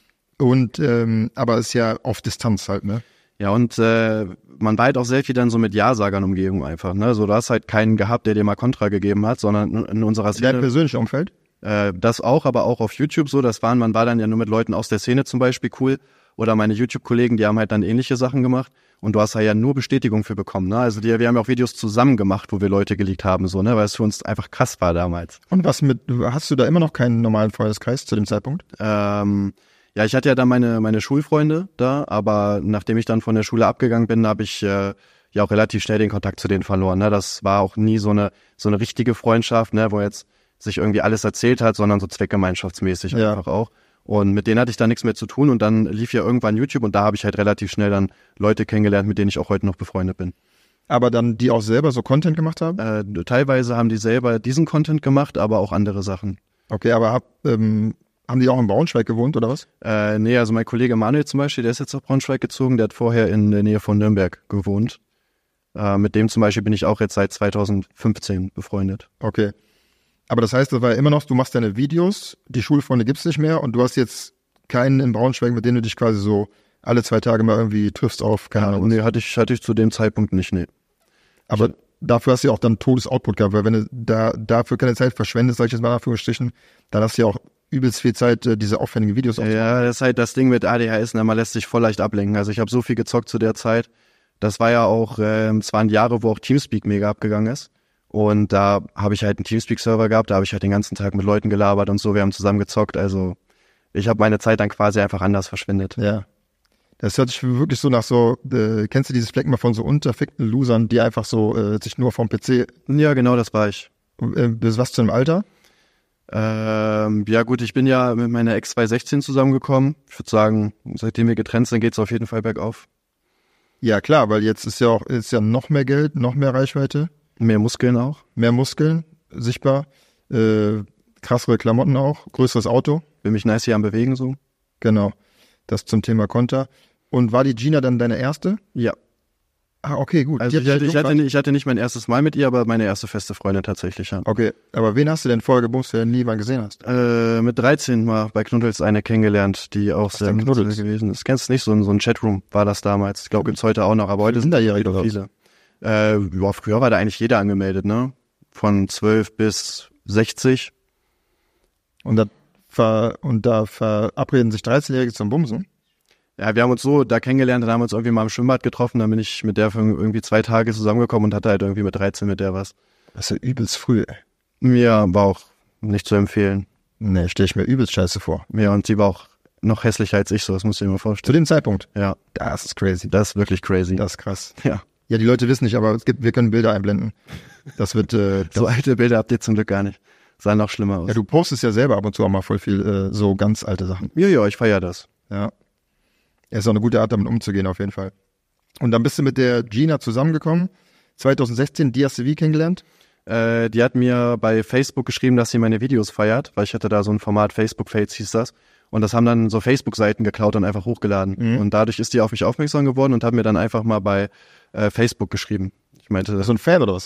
Und ähm, aber ist ja auf Distanz halt, ne? Ja, und äh, man war halt auch sehr viel dann so mit Ja-Sagern Umgebung einfach, ne? So, du hast halt keinen gehabt, der dir mal Kontra gegeben hat, sondern in unserer Dein Szene, persönliches Umfeld? äh, das auch, aber auch auf YouTube so, das waren, man war dann ja nur mit Leuten aus der Szene zum Beispiel cool, oder meine YouTube-Kollegen, die haben halt dann ähnliche Sachen gemacht und du hast halt ja nur Bestätigung für bekommen, ne? Also die, wir haben ja auch Videos zusammen gemacht, wo wir Leute geleakt haben, so, ne? Weil es für uns einfach krass war damals. Und was mit, hast du da immer noch keinen normalen Freundeskreis zu dem Zeitpunkt? Ähm, ja, ich hatte ja dann meine meine Schulfreunde da, aber nachdem ich dann von der Schule abgegangen bin, habe ich äh, ja auch relativ schnell den Kontakt zu denen verloren. Ne? Das war auch nie so eine so eine richtige Freundschaft, ne, wo jetzt sich irgendwie alles erzählt hat, sondern so zweckgemeinschaftsmäßig Ja. einfach auch. Und mit denen hatte ich dann nichts mehr zu tun und dann lief ja irgendwann YouTube und da habe ich halt relativ schnell dann Leute kennengelernt, mit denen ich auch heute noch befreundet bin. Aber dann die auch selber so Content gemacht haben? Äh, teilweise haben die selber diesen Content gemacht, aber auch andere Sachen. Okay, aber hab, ähm, haben die auch in Braunschweig gewohnt oder was? Äh, nee, also mein Kollege Manuel zum Beispiel, der ist jetzt nach Braunschweig gezogen, der hat vorher in der Nähe von Nürnberg gewohnt. Äh, mit dem zum Beispiel bin ich auch jetzt seit zweitausendfünfzehn befreundet. Okay. Aber das heißt, das war ja immer noch, du machst deine Videos, die Schulfreunde gibt's nicht mehr und du hast jetzt keinen in Braunschweig, mit dem du dich quasi so alle zwei Tage mal irgendwie triffst auf, keine Ja, Ahnung. nee, hatte ich, hatte ich zu dem Zeitpunkt nicht, nee. Aber dafür hast du ja auch dann Todes-Output gehabt, weil wenn du da dafür keine Zeit verschwendest, sag ich jetzt mal in Anführungsstrichen, dann hast du ja auch übelst viel Zeit, äh, diese aufwendigen Videos aufzunehmen. Ja, das ist halt das Ding mit A D H S, ne, man lässt sich voll leicht ablenken. Also ich habe so viel gezockt zu der Zeit. Das war ja auch, ähm, es waren Jahre, wo auch Teamspeak mega abgegangen ist. Und da habe ich halt einen Teamspeak-Server gehabt, da habe ich halt den ganzen Tag mit Leuten gelabert und so, wir haben zusammen gezockt. Also ich habe meine Zeit dann quasi einfach anders verschwendet. Ja. Das hört sich wirklich so nach so, äh, kennst du dieses Fleck mal von so unterfickten Losern, die einfach so äh, sich nur vom P C, Ja, genau, das war ich. äh, bis was zu einem Alter? Ähm, ja gut, ich bin ja mit meiner Ex zwanzig sechzehn zusammengekommen. Ich würde sagen, seitdem wir getrennt sind, geht's auf jeden Fall bergauf. Ja klar, weil jetzt ist ja auch ist ja noch mehr Geld, noch mehr Reichweite, Mehr Muskeln auch. mehr Muskeln sichtbar. Äh, krassere Klamotten auch, größeres Auto. Will mich nice hier am Bewegen so. Genau, das zum Thema Konter. Und war die Gina dann deine erste? Ja. Ah, okay, gut. Also ich hatte, ich, hatte, ich hatte nicht mein erstes Mal mit ihr, aber meine erste feste Freundin tatsächlich, ja. Okay, aber wen hast du denn vorher gebumst, der du nie mal gesehen hast? Äh, mit dreizehn mal bei Knuddels eine kennengelernt, die auch Was sehr denn Knuddels gewesen ist. Kennst du nicht, so ein, so ein Chatroom war das damals. Ich glaube, gibt's heute auch noch, aber heute sind da hier oder viele. Äh, ja, früher war da eigentlich jeder angemeldet, ne? Von zwölf bis sechzig. Und da, ver, und da verabreden sich dreizehnjährige zum Bumsen? Ja, wir haben uns so da kennengelernt, dann haben wir uns irgendwie mal im Schwimmbad getroffen, dann bin ich mit der für irgendwie zwei Tage zusammengekommen und hatte halt irgendwie mit dreizehn mit der was. Das ist ja übelst früh, ey. Ja, war auch nicht zu empfehlen. Nee, stelle ich mir übelst scheiße vor. Ja, und sie war auch noch hässlicher als ich, so, das musst du dir mal Zu vorstellen. dem Zeitpunkt? Ja. Das ist crazy. Das ist wirklich crazy. Das ist krass. Ja. Ja, die Leute wissen nicht, aber es gibt, wir können Bilder einblenden. Das wird, äh, das So alte Bilder habt ihr zum Glück gar nicht. Sah noch schlimmer aus. ja, du postest ja selber ab und zu auch mal voll viel, äh, so ganz alte Sachen. Ja, ja, ich feier das. Ja. Er ist auch eine gute Art, damit umzugehen, auf jeden Fall. Und dann bist du mit der Gina zusammengekommen. zwanzig sechzehn, die hast du wie kennengelernt? Äh, die hat mir bei Facebook geschrieben, dass sie meine Videos feiert, weil ich hatte da so ein Format, Facebook-Fates hieß das. Und das haben dann so Facebook-Seiten geklaut und einfach hochgeladen. Mhm. Und dadurch ist die auf mich aufmerksam geworden und hat mir dann einfach mal bei äh, Facebook geschrieben. Ich meinte, Das ist so ein Fan oder was?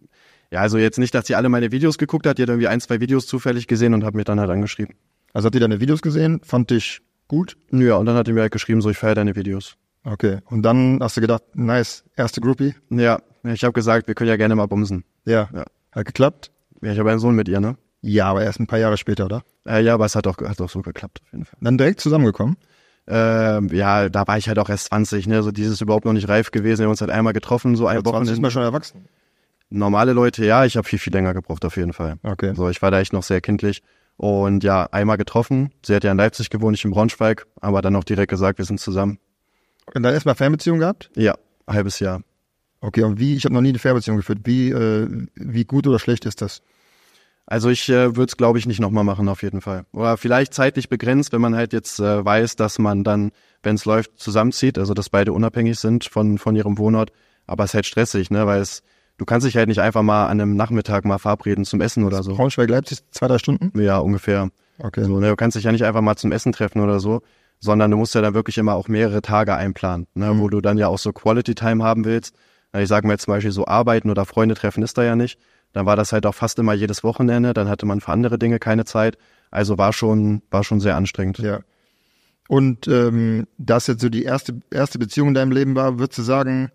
ja, also jetzt nicht, dass sie alle meine Videos geguckt hat, die hat irgendwie ein, zwei Videos zufällig gesehen und hat mir dann halt angeschrieben. Also hat die deine Videos gesehen, fand dich gut? Ja, und dann hat die mir halt geschrieben, so, ich feiere deine Videos. Okay. Und dann hast du gedacht, nice, erste Groupie? Ja, ich habe gesagt, wir können ja gerne mal bumsen. Ja. Ja. Hat geklappt? Ja, ich habe einen Sohn mit ihr, ne? Ja, aber erst ein paar Jahre später, oder? Äh, ja, aber es hat auch, hat auch so geklappt, auf jeden Fall. Dann direkt zusammengekommen? Ähm, ja, da war ich halt auch erst zwanzig, ne, so dieses überhaupt noch nicht reif gewesen. Wir haben uns halt einmal getroffen, so ein zwanzig ist Wochenende. man schon erwachsen. Normale Leute, ja, ich habe viel, viel länger gebraucht, auf jeden Fall. Okay. So, ich war da echt noch sehr kindlich. Und ja, einmal getroffen. Sie hat ja in Leipzig gewohnt, ich in Braunschweig, aber dann auch direkt gesagt, wir sind zusammen. Und dann erstmal Fernbeziehung gehabt? Ja, halbes Jahr. Okay, und wie, ich habe noch nie eine Fernbeziehung geführt. Wie, äh, wie gut oder schlecht ist das? Also ich äh, würde es, glaube ich, nicht nochmal machen, auf jeden Fall. Oder vielleicht zeitlich begrenzt, wenn man halt jetzt äh, weiß, dass man dann, wenn es läuft, zusammenzieht, also dass beide unabhängig sind von von ihrem Wohnort. Aber es ist halt stressig, ne, weil es, du kannst dich halt nicht einfach mal an einem Nachmittag mal verabreden zum Essen oder so. Braunschweig, Leipzig, zwei, drei Stunden? Ja, ungefähr. Okay. So, ne, du kannst dich ja nicht einfach mal zum Essen treffen oder so, sondern du musst ja dann wirklich immer auch mehrere Tage einplanen, ne, Mhm. wo du dann ja auch so Quality Time haben willst. Ich sage mal jetzt zum Beispiel so arbeiten oder Freunde treffen ist da ja nicht. Dann war das halt auch fast immer jedes Wochenende. Dann hatte man für andere Dinge keine Zeit. Also war schon, war schon sehr anstrengend. Ja. Und ähm, das jetzt so die erste erste Beziehung in deinem Leben war, würdest du sagen,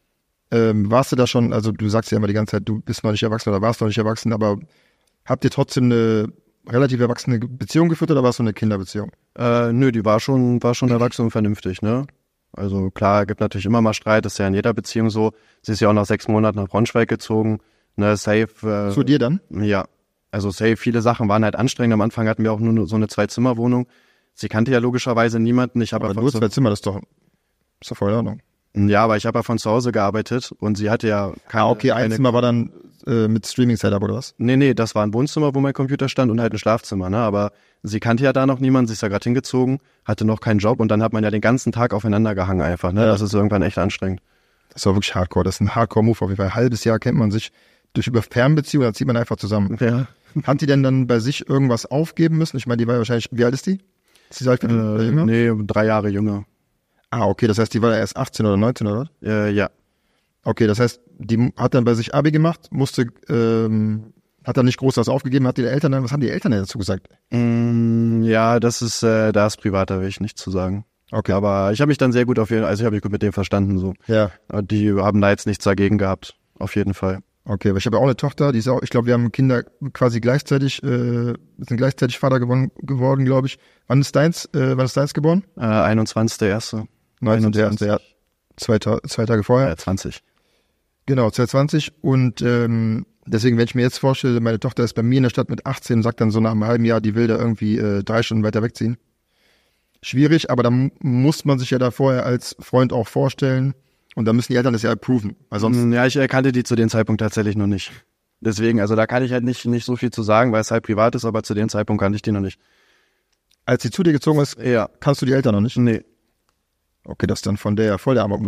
ähm, warst du da schon, also du sagst ja immer die ganze Zeit, du bist noch nicht erwachsen oder warst noch nicht erwachsen, aber habt ihr trotzdem eine relativ erwachsene Beziehung geführt oder war es so eine Kinderbeziehung? Äh, nö, die war schon, war schon erwachsen und vernünftig, ne? Also klar, gibt natürlich immer mal Streit, das ist ja in jeder Beziehung so. Sie ist ja auch nach sechs Monaten nach Braunschweig gezogen, ne, safe. Äh, Zu dir dann? Ja, also safe, viele Sachen waren halt anstrengend. Am Anfang hatten wir auch nur so eine Zwei-Zimmer-Wohnung. Sie kannte ja logischerweise niemanden. Ich habe Aber einfach nur so- zwei Zimmer, das ist doch, ist doch voll in Ordnung. Ja, aber ich habe ja von zu Hause gearbeitet und sie hatte ja keine, Ah, okay, ein keine Zimmer war dann äh, mit Streaming-Setup oder was? Nee, nee, das war ein Wohnzimmer, wo mein Computer stand und halt ein Schlafzimmer, ne? Aber sie kannte ja da noch niemanden, sie ist ja gerade hingezogen, hatte noch keinen Job und dann hat man ja den ganzen Tag aufeinander gehangen einfach, ne? Ja. Das ist irgendwann echt anstrengend. Das war wirklich Hardcore, das ist ein Hardcore-Move auf jeden Fall. Ein halbes Jahr kennt man sich durch über Fernbeziehung, dann zieht man einfach zusammen. Ja. Hat die denn dann bei sich irgendwas aufgeben müssen? Ich meine, die war ja wahrscheinlich, wie alt ist die? Ist die so alt wie du? Oder Äh, jünger? nee, drei Jahre jünger. Ah, okay, das heißt, die war ja erst achtzehn oder neunzehn, oder? Äh, ja. Okay, das heißt, die hat dann bei sich Abi gemacht, musste, ähm, hat dann nicht groß was aufgegeben, hat die Eltern dann, was haben die Eltern denn dazu gesagt? Mm, ja, das ist, äh, da ist privat, da will ich nichts zu sagen. Okay. Aber ich habe mich dann sehr gut auf jeden Fall, also ich habe mich gut mit dem verstanden, so. Ja, Die haben da jetzt nichts dagegen gehabt, auf jeden Fall. okay, weil ich habe ja auch eine Tochter, die ist auch, ich glaube, wir haben Kinder quasi gleichzeitig, äh, sind gleichzeitig Vater geworden, geworden glaube ich. Wann ist deins, äh, wann ist deins geboren? Äh, einundzwanzigster erste neunzehn, der erste, ja. Zwei, Ta- zwei Tage vorher. Ja, zwanzig. Genau, zwanzig zwanzig und ähm, deswegen, wenn ich mir jetzt vorstelle, meine Tochter ist bei mir in der Stadt mit achtzehn und sagt dann so nach einem halben Jahr, die will da irgendwie äh, drei Stunden weiter wegziehen. Schwierig, aber da mu- muss man sich ja da vorher als Freund auch vorstellen und da müssen die Eltern das ja approven, weil sonst, Mm, Ja, ich erkannte die zu dem Zeitpunkt tatsächlich noch nicht. Deswegen, also da kann ich halt nicht, nicht so viel zu sagen, weil es halt privat ist, aber zu dem Zeitpunkt kannte ich die noch nicht. als sie zu dir gezogen ist, Ja. kannst du die Eltern noch nicht? Nee. Okay, das ist dann von der voll der Amok-Move.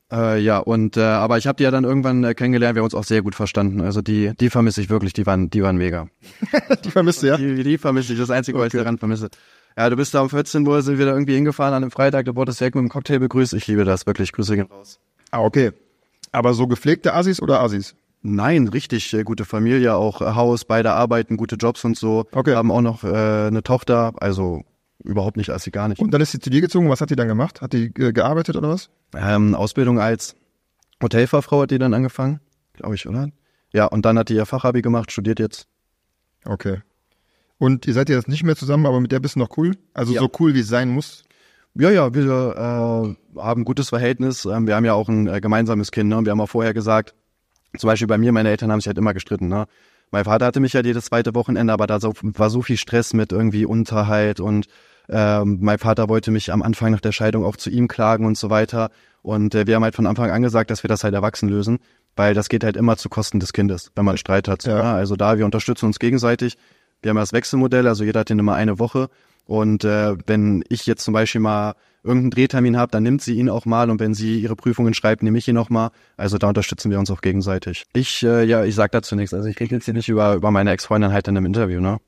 Äh, ja, und äh, aber ich habe die ja dann irgendwann äh, kennengelernt, wir haben uns auch sehr gut verstanden. Also die, die vermisse ich wirklich, die waren, die waren mega. Die vermisst du, ja? Die, die vermisse ich, das Einzige, was Okay. ich daran vermisse. Ja, du bist da um vierzehn Uhr, sind wir da irgendwie hingefahren an einem Freitag, da wurdest du direkt mit dem Cocktail begrüßt. Ich liebe das, wirklich, Grüße gehen raus. Ah, okay. Aber so gepflegte Assis oder Assis? Nein, richtig äh, gute Familie, auch äh, Haus, beide arbeiten, gute Jobs und so. Okay. Haben auch noch äh, eine Tochter, also überhaupt nicht, assi gar nicht. Und dann ist sie zu dir gezogen. Was hat die dann gemacht? Hat die äh, gearbeitet oder was? Ähm, Ausbildung als Hotelfachfrau hat die dann angefangen, glaube ich, oder? Ja, und dann hat die ihr Fachabi gemacht, studiert jetzt. Okay. Und ihr seid ja jetzt nicht mehr zusammen, aber mit der bist du noch cool? Also Ja. so cool, wie es sein muss? Ja, ja, wir äh, haben ein gutes Verhältnis. Ähm, wir haben ja auch ein äh, gemeinsames Kind, ne? Und wir haben auch vorher gesagt, zum Beispiel bei mir, meine Eltern haben sich halt immer gestritten, ne? Mein Vater hatte mich ja jedes zweite Wochenende, aber da so, war so viel Stress mit irgendwie Unterhalt und ähm, mein Vater wollte mich am Anfang nach der Scheidung auch zu ihm klagen und so weiter. Und äh, wir haben halt von Anfang an gesagt, dass wir das halt erwachsen lösen, weil das geht halt immer zu Kosten des Kindes, wenn man einen Streit hat. So, Ja. ne? Also da, wir unterstützen uns gegenseitig. Wir haben das Wechselmodell, also jeder hat den immer eine Woche. Und äh, wenn ich jetzt zum Beispiel mal irgendeinen Drehtermin habe, dann nimmt sie ihn auch mal. Und wenn sie ihre Prüfungen schreibt, nehme ich ihn auch mal. Also da unterstützen wir uns auch gegenseitig. Ich, äh, ja, ich sag dazu nichts. Also ich rede jetzt hier nicht über, über meine Ex-Freundin halt in einem Interview, ne?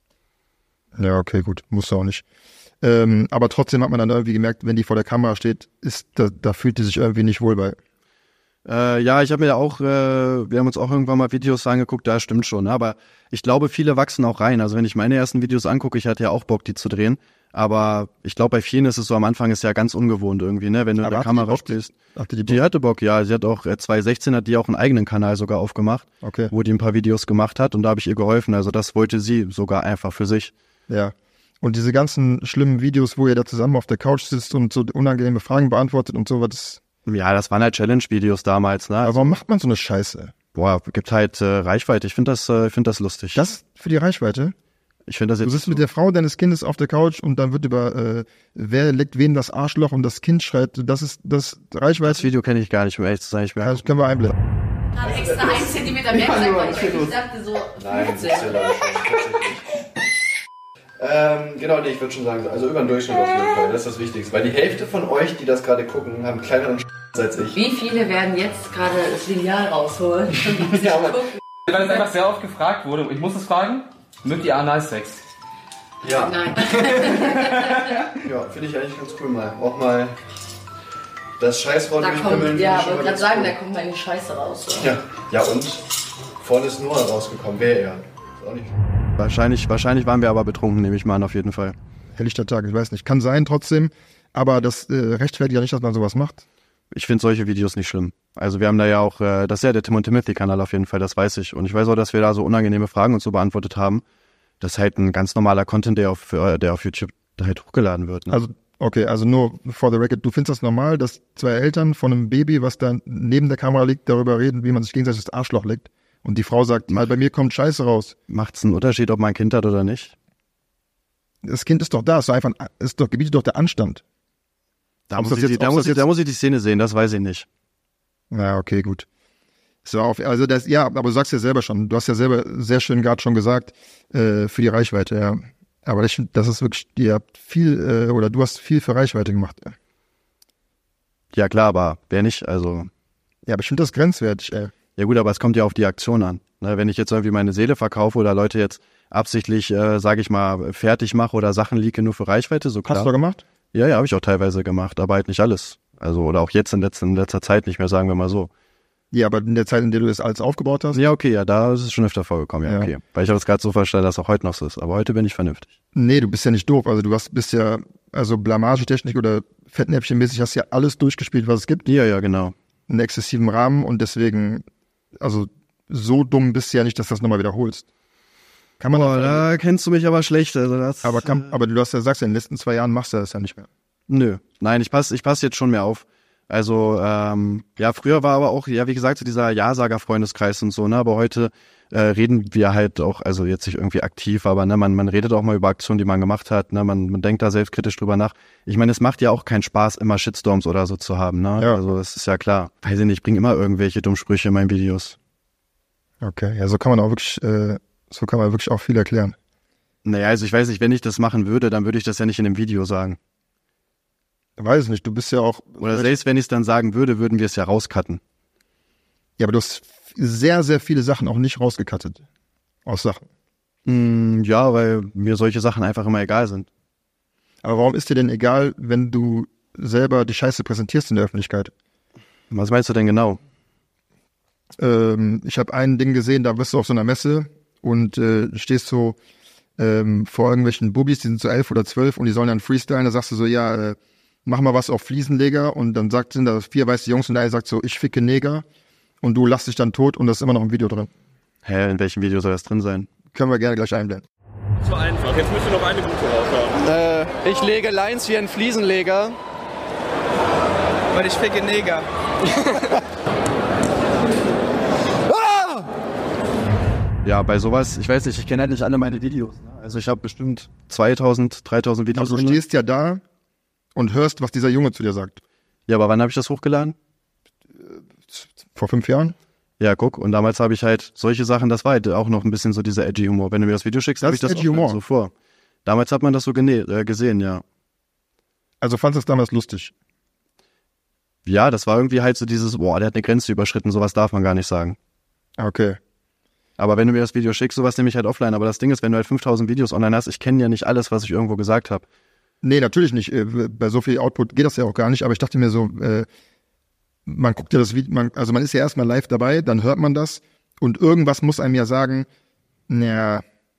Ja, okay, gut. Musst du auch nicht. Ähm, aber trotzdem hat man dann irgendwie gemerkt, wenn die vor der Kamera steht, ist da, da fühlt die sich irgendwie nicht wohl bei. Äh, ja, ich habe mir ja auch, äh, wir haben uns auch irgendwann mal Videos angeguckt, da stimmt schon. Aber ich glaube, viele wachsen auch rein. Also wenn ich meine ersten Videos angucke, ich hatte ja auch Bock, die zu drehen. Aber ich glaube, bei vielen ist es so, am Anfang ist ja ganz ungewohnt irgendwie, ne? Wenn du in Aber der hatte die Kamera Bock? stehst. Hatte die Die hatte Bock, ja. Sie hat auch, äh, zwanzig sechzehn hat die auch einen eigenen Kanal sogar aufgemacht, Okay, wo die ein paar Videos gemacht hat und da habe ich ihr geholfen. Also das wollte sie sogar einfach für sich. ja. Und diese ganzen schlimmen Videos, wo ihr da zusammen auf der Couch sitzt und so unangenehme Fragen beantwortet und so, was das, Ja, das waren halt Challenge-Videos damals, ne? aber warum macht man so eine Scheiße? Boah, gibt halt äh, Reichweite. Ich finde das, äh, ich finde das lustig. Das für die Reichweite? ich finde das Du jetzt sitzt mit der Frau deines Kindes auf der Couch und dann wird über, äh, wer leckt wen das Arschloch und das Kind schreit, das ist das Reichweite. das Video kenne ich gar nicht, um ehrlich zu sein. Ich Ja, merke, das können wir einblenden. Gerade extra einen Zentimeter mehr gesagt, weil ich wirklich dachte so Nein, fünfzehn. das ist ja leider schon, tatsächlich. Ähm, genau, nee, ich würde schon sagen, also über den Durchschnitt auf jeden Fall, das ist das Wichtigste. Weil die Hälfte von euch, die das gerade gucken, haben kleineren als ich. Wie viele werden jetzt gerade das Lineal rausholen? Ja, aber, Weil es einfach sehr oft gefragt wurde, und ich muss es fragen, mögt ihr Analsex? ja, Nein. ja finde ich eigentlich ganz cool mal. Auch mal das Scheißwort Da durchpimmeln. kommt, finde ja, ich schon wollte mal gerade ganz sagen, cool. da kommt meine Scheiße raus. So. Ja, ja und vorne ist Noah rausgekommen, wer er. Ist auch nicht. wahrscheinlich, wahrscheinlich waren wir aber betrunken, nehme ich mal an, auf jeden Fall. Helllichter Tag, ich weiß nicht. Kann sein trotzdem, aber das äh, rechtfertigt ja nicht, dass man sowas macht. Ich finde solche Videos nicht schlimm. Also wir haben da ja auch, äh, das ist ja der Tim und Timothy-Kanal auf jeden Fall, das weiß ich. Und ich weiß auch, dass wir da so unangenehme Fragen und so beantwortet haben. Das ist halt ein ganz normaler Content, der auf, äh, der auf YouTube da halt hochgeladen wird. Ne? Also, okay, also nur for the record, du findest das normal, dass zwei Eltern von einem Baby, was da neben der Kamera liegt, darüber reden, wie man sich gegenseitig das Arschloch leckt. Und die Frau sagt, mal bei mir kommt Scheiße raus. Macht's einen Unterschied, ob man ein Kind hat oder nicht? Das Kind ist doch da, ist doch einfach, ein- ist doch, gebietet doch der Anstand. Da, Ob muss das ich, jetzt- die, da, ob muss das ich, da jetzt- muss ich die Szene sehen, das weiß ich nicht. Ja, okay, gut. So, auf, also das, ja, aber du sagst ja selber schon, du hast ja selber sehr schön gerade schon gesagt, äh, für die Reichweite, ja. Aber ich, das ist wirklich, ihr habt viel, äh, oder du hast viel für Reichweite gemacht. Ja, Ja klar, aber wer nicht? Also, ja aber ich finde das grenzwertig, ey. ja gut, aber es kommt ja auf die Aktion an. Ne, wenn ich jetzt irgendwie meine Seele verkaufe oder Leute jetzt absichtlich, äh, sage ich mal, fertig mache oder Sachen leake nur für Reichweite, so klar. Hast du gemacht? Ja, ja, habe ich auch teilweise gemacht, aber halt nicht alles. Also, oder auch jetzt in letzter, in letzter Zeit nicht mehr, sagen wir mal so. Ja, aber in der Zeit, in der du das alles aufgebaut hast? Ja, okay, ja, da ist es schon öfter vorgekommen, ja, Ja. okay. Weil ich habe es gerade so verstanden, dass auch heute noch so ist. Aber heute bin ich vernünftig. Nee, du bist ja nicht doof. Also du hast, bist ja, also Blamagetechnik oder Fettnäpfchenmäßig hast ja alles durchgespielt, was es gibt, Ja, ja, genau. in exzessivem Rahmen und deswegen, also so dumm bist du ja nicht, dass du das nochmal wiederholst. Kann man Boah, auch, da kennst du mich aber schlecht. Also das, aber, kann, aber du hast ja sagst ja, in den letzten zwei Jahren machst du das ja nicht mehr. Nö, nein, ich passe ich pass jetzt schon mehr auf. Also, ähm, ja, früher war aber auch, ja, wie gesagt, so dieser Ja-Sager-Freundeskreis und so, ne, aber heute äh, reden wir halt auch, also jetzt nicht irgendwie aktiv, aber ne, man, man redet auch mal über Aktionen, die man gemacht hat, ne, man, man denkt da selbstkritisch drüber nach. Ich meine, es macht ja auch keinen Spaß, immer Shitstorms oder so zu haben, ne, Ja. also das ist ja klar. Weiß ich nicht, ich bringe immer irgendwelche Dummsprüche in meinen Videos. Okay, ja, so kann man auch wirklich, äh, so kann man wirklich auch viel erklären. Naja, also ich weiß nicht, wenn ich das machen würde, dann würde ich das ja nicht in dem Video sagen. Weiß nicht, du bist ja auch... Oder selbst wenn ich es dann sagen würde, würden wir es ja rauscutten. Ja, aber du hast sehr, sehr viele Sachen auch nicht rausgecuttet. Aus Sachen. Mm, ja, weil mir solche Sachen einfach immer egal sind. Aber warum ist dir denn egal, wenn du selber die Scheiße präsentierst in der Öffentlichkeit? Was meinst du denn genau? Ähm, ich habe ein Ding gesehen, da bist du auf so einer Messe und äh, stehst so ähm, vor irgendwelchen Bubis, die sind so elf oder zwölf und die sollen dann freestylen. Da sagst du so, ja, äh, mach mal was auf Fliesenleger und dann sagt, sind da vier weiße Jungs und der eine sagt so, ich ficke Neger und du lachst dich dann tot und das ist immer noch im Video drin. Hä, in welchem Video soll das drin sein? Können wir gerne gleich einblenden. Das war einfach. Jetzt müsst ihr noch eine gute raushauen. Äh, ich lege Lines wie ein Fliesenleger. Weil ich ficke Neger. Ja, bei sowas, ich weiß nicht, ich kenne halt nicht alle meine Videos. Ne? Also ich habe bestimmt zweitausend, dreitausend Videos. Also du stehst ja da und hörst, was dieser Junge zu dir sagt. Ja, aber wann habe ich das hochgeladen? Vor fünf Jahren? Ja, guck, und damals habe ich halt solche Sachen, das war halt auch noch ein bisschen so dieser edgy Humor. Wenn du mir das Video schickst, habe ich das edgy auch Humor. so vor. Damals hat man das so gene- äh, gesehen, ja. Also fandest du es damals lustig? Ja, das war irgendwie halt so dieses, boah, der hat eine Grenze überschritten, sowas darf man gar nicht sagen. Okay. Aber wenn du mir das Video schickst, sowas nehme ich halt offline. Aber das Ding ist, wenn du halt fünftausend Videos online hast, ich kenne ja nicht alles, was ich irgendwo gesagt habe. Nee, natürlich nicht. Bei so viel Output geht das ja auch gar nicht. Aber ich dachte mir so, äh, man guckt ja das Video, man, also man ist ja erstmal live dabei, dann hört man das und irgendwas muss einem ja sagen, naja.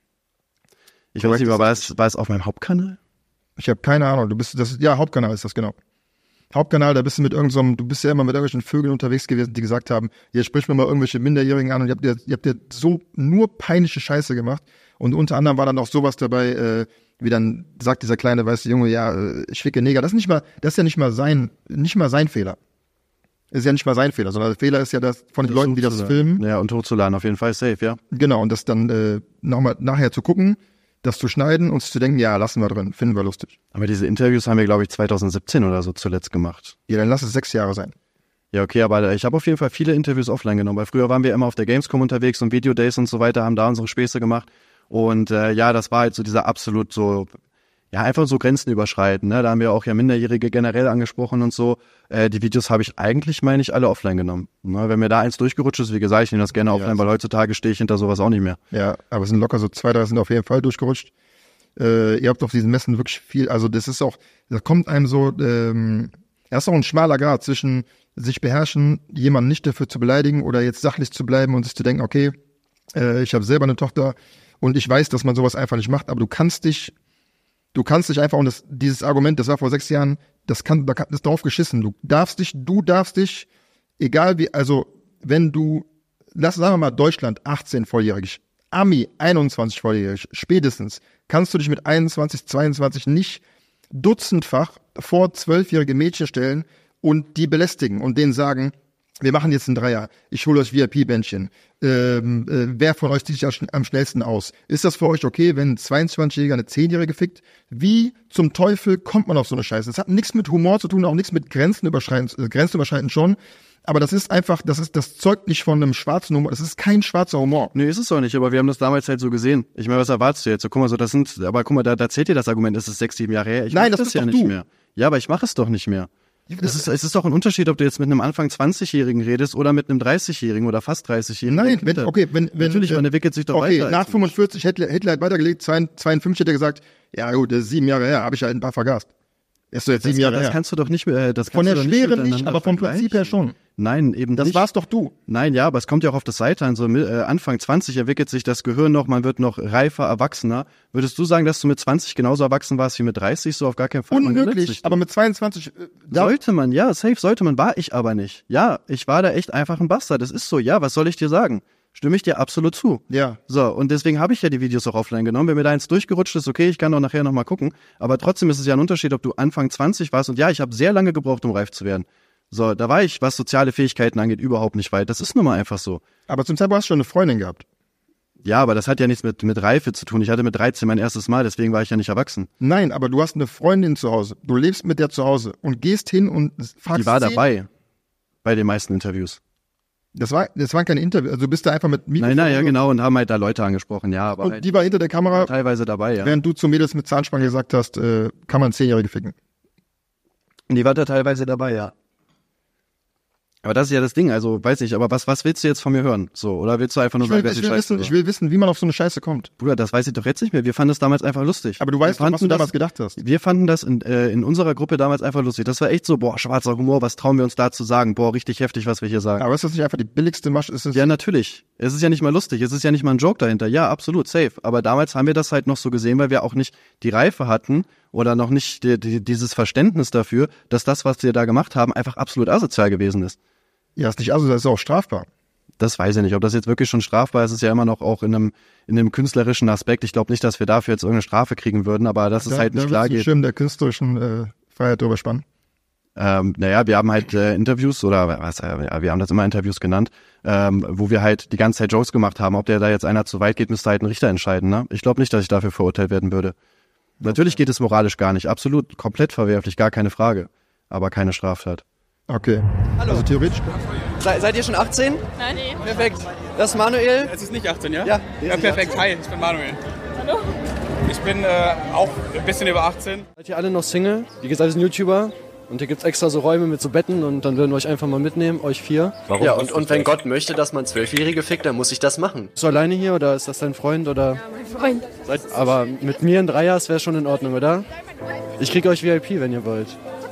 Ich weiß nicht, aber war es, war es auf meinem Hauptkanal? Ich habe keine Ahnung. Du bist, das, ja, Hauptkanal ist das, genau. Hauptkanal, da bist du mit irgendeinem, so du bist ja immer mit irgendwelchen Vögeln unterwegs gewesen, die gesagt haben, jetzt sprich mir mal irgendwelche Minderjährigen an und ihr habt dir, ihr habt dir so nur peinliche Scheiße gemacht. Und unter anderem war dann auch sowas dabei, äh, wie dann sagt dieser kleine weiße Junge, ja, äh, ich ficke Neger. Das ist nicht mal, das ist ja nicht mal sein, nicht mal sein Fehler. Ist ja nicht mal sein Fehler, sondern der Fehler ist ja das von den Das Leuten, die das filmen. Ja, und hochzuladen, auf jeden Fall safe, ja. Genau, und das dann äh, nochmal nachher zu gucken, das zu schneiden und zu denken, ja, lassen wir drin, finden wir lustig. Aber diese Interviews haben wir, glaube ich, zweitausendsiebzehn oder so zuletzt gemacht. Ja, dann lass es sechs Jahre sein. Ja, okay, aber ich habe auf jeden Fall viele Interviews offline genommen, weil früher waren wir immer auf der Gamescom unterwegs und Videodays und so weiter, haben da unsere Späße gemacht. Und äh, ja, das war halt so dieser absolut so, ja, einfach so Grenzen überschreiten. Ne? Da haben wir auch ja Minderjährige generell angesprochen und so. Äh, die Videos habe ich eigentlich, meine ich, alle offline genommen. Ne? Wenn mir da eins durchgerutscht ist, wie gesagt, ich nehme das gerne Ja, offline, weil heutzutage stehe ich hinter sowas auch nicht mehr. Ja, aber es sind locker so zwei, drei sind auf jeden Fall durchgerutscht. Äh, ihr habt auf diesen Messen wirklich viel, also das ist auch, da kommt einem so, ähm, er ist auch ein schmaler Grad zwischen sich beherrschen, jemanden nicht dafür zu beleidigen oder jetzt sachlich zu bleiben und sich zu denken, okay, äh, ich habe selber eine Tochter und ich weiß, dass man sowas einfach nicht macht, aber du kannst dich, du kannst dich einfach, und das, dieses Argument, das war vor sechs Jahren, das kann, da kann, das ist drauf geschissen. Du darfst dich, du darfst dich, egal wie, also wenn du, lass sagen wir mal Deutschland achtzehn volljährig, Ami einundzwanzig volljährig, spätestens, kannst du dich mit einundzwanzig, zweiundzwanzig nicht dutzendfach vor zwölfjährige Mädchen stellen und die belästigen und denen sagen, wir machen jetzt einen Dreier, ich hole euch V I P-Bändchen, ähm, äh, wer von euch zieht sich am schnellsten aus? Ist das für euch okay, wenn ein zweiundzwanzigjähriger eine zehnjährige fickt? Wie zum Teufel kommt man auf so eine Scheiße? Das hat nichts mit Humor zu tun, auch nichts mit Grenzen überschreiten, äh, Grenzen überschreiten schon, aber das ist einfach, das ist, das zeugt nicht von einem schwarzen Humor, das ist kein schwarzer Humor. Nee, ist es doch nicht, aber wir haben das damals halt so gesehen. Ich meine, was erwartest du jetzt? So, guck mal, so, das sind, aber guck mal, da, da zählt dir das Argument, es ist sechs, sieben Jahre her. Ich Nein, mach das bist ja doch nicht du. mehr. Ja, aber ich mache es doch nicht mehr. Es ist, es ist doch ein Unterschied, ob du jetzt mit einem Anfang zwanzigjährigen redest oder mit einem dreißigjährigen oder fast dreißigjährigen. Nein, wenn, okay, wenn, wenn, Natürlich, man entwickelt sich doch okay, weiter. nach fünfundvierzig, Hitler, Hitler hat weitergelegt, zweiundfünfzig hätte er gesagt, ja gut, das ist sieben Jahre her, habe ich halt ein paar vergast. Ist so jetzt sieben das, Jahre das her. kannst du doch nicht mehr, das Von kannst der du doch Schwere nicht, miteinander aber vom vergleichen. Prinzip her schon. Nein, eben Das nicht. war's doch du. Nein, ja, aber es kommt ja auch auf das Seite an. So äh, Anfang zwanzig entwickelt sich das Gehirn noch, man wird noch reifer, erwachsener. Würdest du sagen, dass du mit zwanzig genauso erwachsen warst wie mit dreißig? So auf gar keinen Fall. Man Unmöglich, verletzt sich. aber mit zweiundzwanzig, äh, da, Sollte man, ja, safe sollte man, war ich aber nicht. Ja, ich war da echt einfach ein Bastard. Das ist so, ja, was soll ich dir sagen? Stimme ich dir absolut zu. ja. So, und deswegen habe ich ja die Videos auch offline genommen. Wenn mir da eins durchgerutscht ist, okay, ich kann auch nachher nochmal gucken. Aber trotzdem ist es ja ein Unterschied, ob du Anfang zwanzig warst. Und ja, ich habe sehr lange gebraucht, um reif zu werden. So, da war ich, was soziale Fähigkeiten angeht, überhaupt nicht weit. Das ist nun mal einfach so. Aber zum Zeitpunkt hast du schon eine Freundin gehabt. Ja, aber das hat ja nichts mit, mit Reife zu tun. Ich hatte mit dreizehn mein erstes Mal, deswegen war ich ja nicht erwachsen. Nein, aber du hast eine Freundin zu Hause. Du lebst mit der zu Hause und gehst hin und fragst Die war sie- dabei. Bei den meisten Interviews. Das war, das waren keine Interviews, also du bist da einfach mit Mikrofon. Nein, nein, ja, genau, und haben halt da Leute angesprochen, ja, aber Und halt die war hinter der Kamera, teilweise dabei, ja. während du zu Mädels mit Zahnspange gesagt hast, äh, kann man Zehnjährige ficken. Die war da teilweise dabei, ja. Aber das ist ja das Ding, also weiß ich, aber was was willst du jetzt von mir hören? So, oder willst du einfach nur Ich will, sagen, ich, will wissen, ich will wissen, wie man auf so eine Scheiße kommt. Bruder, das weiß ich doch jetzt nicht mehr. Wir fanden das damals einfach lustig. Aber du weißt doch, was du das, damals gedacht hast. Wir fanden das in, äh, in unserer Gruppe damals einfach lustig. Das war echt so, boah, schwarzer Humor, was trauen wir uns da zu sagen? Boah, richtig heftig, was wir hier sagen. Aber ist das nicht einfach die billigste Masche? Ist es Ja, natürlich. Es ist ja nicht mal lustig. Es ist ja nicht mal ein Joke dahinter. Ja, absolut, safe. Aber damals haben wir das halt noch so gesehen, weil wir auch nicht die Reife hatten oder noch nicht die, die, dieses Verständnis dafür, dass das, was wir da gemacht haben, einfach absolut asozial gewesen ist. Ja, ist nicht also, das ist auch strafbar. Das weiß ich nicht, ob das jetzt wirklich schon strafbar ist. Es ist ja immer noch auch in einem, in einem künstlerischen Aspekt. Ich glaube nicht, dass wir dafür jetzt irgendeine Strafe kriegen würden, aber dass Da- es halt da nicht klar willst du den geht. Schirm der künstlerischen äh, Freiheit drüber spannen. Ähm, naja, wir haben halt äh, Interviews oder was, äh, wir haben das immer Interviews genannt, ähm, wo wir halt die ganze Zeit Jokes gemacht haben. Ob der da jetzt einer zu weit geht, müsste halt ein Richter entscheiden. Ne? Ich glaube nicht, dass ich dafür verurteilt werden würde. Natürlich geht es moralisch gar nicht. Absolut, komplett verwerflich, gar keine Frage. Aber keine Straftat. Okay. Hallo. Also theoretisch. Se, seid ihr schon achtzehn? Nein, nee. Perfekt. Das ist Manuel. Es ist nicht achtzehn, ja? Ja. Ja, perfekt. Hi, ich bin Manuel. Hallo. Ich bin äh, auch ein bisschen über achtzehn. Seid ihr alle noch Single? Wie gesagt, wir sind YouTuber. Und hier gibt's extra so Räume mit so Betten und dann würden wir euch einfach mal mitnehmen, euch vier. Warum? Ja, und, und wenn Gott möchte, dass man Zwölfjährige fickt, dann muss ich das machen. Bist du alleine hier oder ist das dein Freund oder? Mein Freund. Seid, aber mit mir ein Dreiers wäre schon in Ordnung, oder? Ich krieg euch V I P, wenn ihr wollt.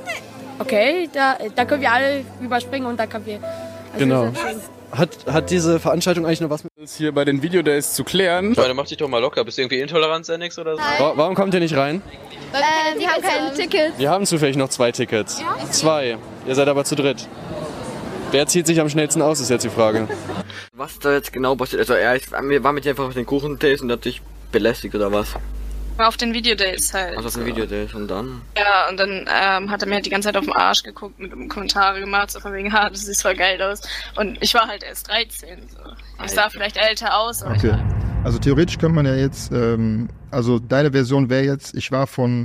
Okay, da, da können wir alle überspringen und da können wir... Also Genau. das ist schön. Hat, hat diese Veranstaltung eigentlich noch was mit... Das hier bei den Videodays zu klären. Leute, mach dich doch mal locker. Bist du irgendwie intolerant, Senix, oder so? Wa- Warum kommt ihr nicht rein? Äh, wir haben kein Ticket. Wir haben zufällig noch zwei Tickets. Zwei. Ihr seid aber zu dritt. Wer zieht sich am schnellsten aus, ist jetzt die Frage. Was da jetzt genau passiert? Also er ist, war mit dir einfach auf den Kuchendays und hat dich belästigt oder was? Auf den Videodays halt. Also auf den Videodays und dann? Ja, und dann ähm, hat er mir halt die ganze Zeit auf den Arsch geguckt, mit einem Kommentare gemacht, so von wegen, ha, du siehst voll geil aus. Und ich war halt erst dreizehn, so. Ich sah vielleicht älter aus, aber Okay. ich war... Also theoretisch könnte man ja jetzt, ähm, also deine Version wäre jetzt, ich war von,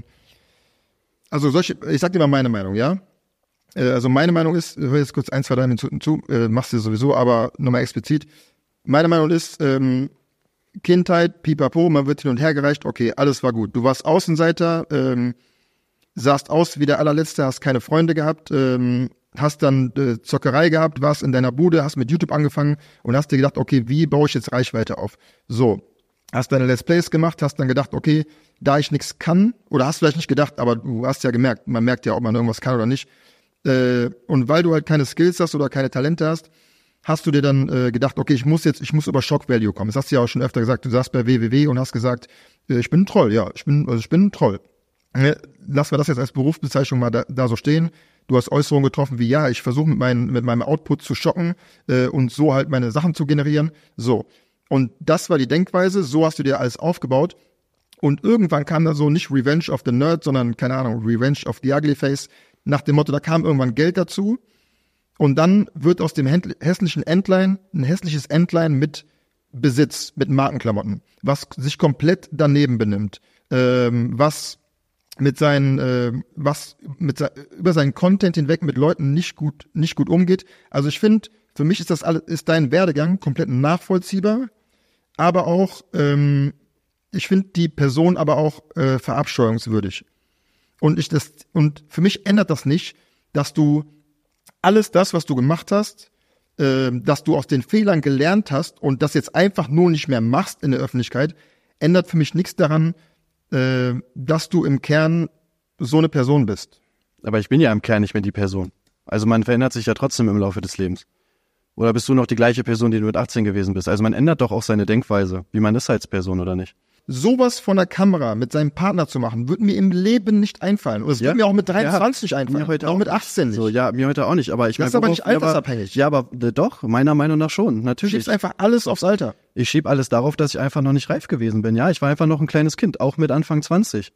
also solche, ich sag dir mal meine Meinung, ja? Äh, also meine Meinung ist, hör jetzt kurz ein, zwei, drei Minuten zu, äh, machst du sowieso, aber nochmal explizit. Meine Meinung ist, ähm, Kindheit, pipapo, man wird hin und her gereicht, okay, alles war gut. Du warst Außenseiter, ähm, sahst aus wie der allerletzte, hast keine Freunde gehabt, ähm, hast dann äh, Zockerei gehabt, warst in deiner Bude, hast mit YouTube angefangen und hast dir gedacht, okay, wie baue ich jetzt Reichweite auf? So, hast deine Let's Plays gemacht, hast dann gedacht, okay, da ich nichts kann, oder hast vielleicht nicht gedacht, aber du hast ja gemerkt, man merkt ja, ob man irgendwas kann oder nicht. Äh, und weil du halt keine Skills hast oder keine Talente hast, hast du dir dann äh, gedacht, okay, ich muss jetzt, ich muss über Shock Value kommen. Das hast du ja auch schon öfter gesagt. Du saßt bei W W W und hast gesagt, äh, ich bin ein Troll, ja, ich bin, also ich bin ein Troll. Äh, lassen wir das jetzt als Berufsbezeichnung mal da, da so stehen. Du hast Äußerungen getroffen wie, ja, ich versuche mit, meinen, mit meinem Output zu schocken äh, und so halt meine Sachen zu generieren. So. Und das war die Denkweise, so hast du dir alles aufgebaut. Und irgendwann kam da so nicht Revenge of the Nerd, sondern, keine Ahnung, Revenge of the Ugly Face. Nach dem Motto, da kam irgendwann Geld dazu. Und dann wird aus dem hässlichen Entlein ein hässliches Entlein mit Besitz, mit Markenklamotten, was sich komplett daneben benimmt, ähm, was mit seinen, äh, was mit se- über seinen Content hinweg mit Leuten nicht gut, nicht gut umgeht. Also ich finde, für mich ist das alles, ist dein Werdegang komplett nachvollziehbar, aber auch, ähm, ich finde die Person aber auch äh, verabscheuungswürdig. Und ich das, und für mich ändert das nicht, dass du alles das, was du gemacht hast, äh, dass du aus den Fehlern gelernt hast und das jetzt einfach nur nicht mehr machst in der Öffentlichkeit, ändert für mich nichts daran, äh, dass du im Kern so eine Person bist. Aber ich bin ja im Kern nicht mehr die Person. Also man verändert sich ja trotzdem im Laufe des Lebens. Oder bist du noch die gleiche Person, die du mit achtzehn gewesen bist? Also man ändert doch auch seine Denkweise, wie man ist als Person, oder nicht? Sowas von der Kamera mit seinem Partner zu machen, würde mir im Leben nicht einfallen. Und es Ja. würde mir auch mit dreiundzwanzig nicht Mir einfallen. heute auch auch mit nicht. achtzehn nicht. So, ja, mir heute auch nicht. Aber ich Das ist mein, aber nicht worauf- ja, aber- altersabhängig. Ja, aber äh, doch, meiner Meinung nach schon, Du natürlich. schiebst einfach alles aufs Alter. Ich schieb alles darauf, dass ich einfach noch nicht reif gewesen bin. Ja, ich war einfach noch ein kleines Kind, auch mit Anfang zwanzig.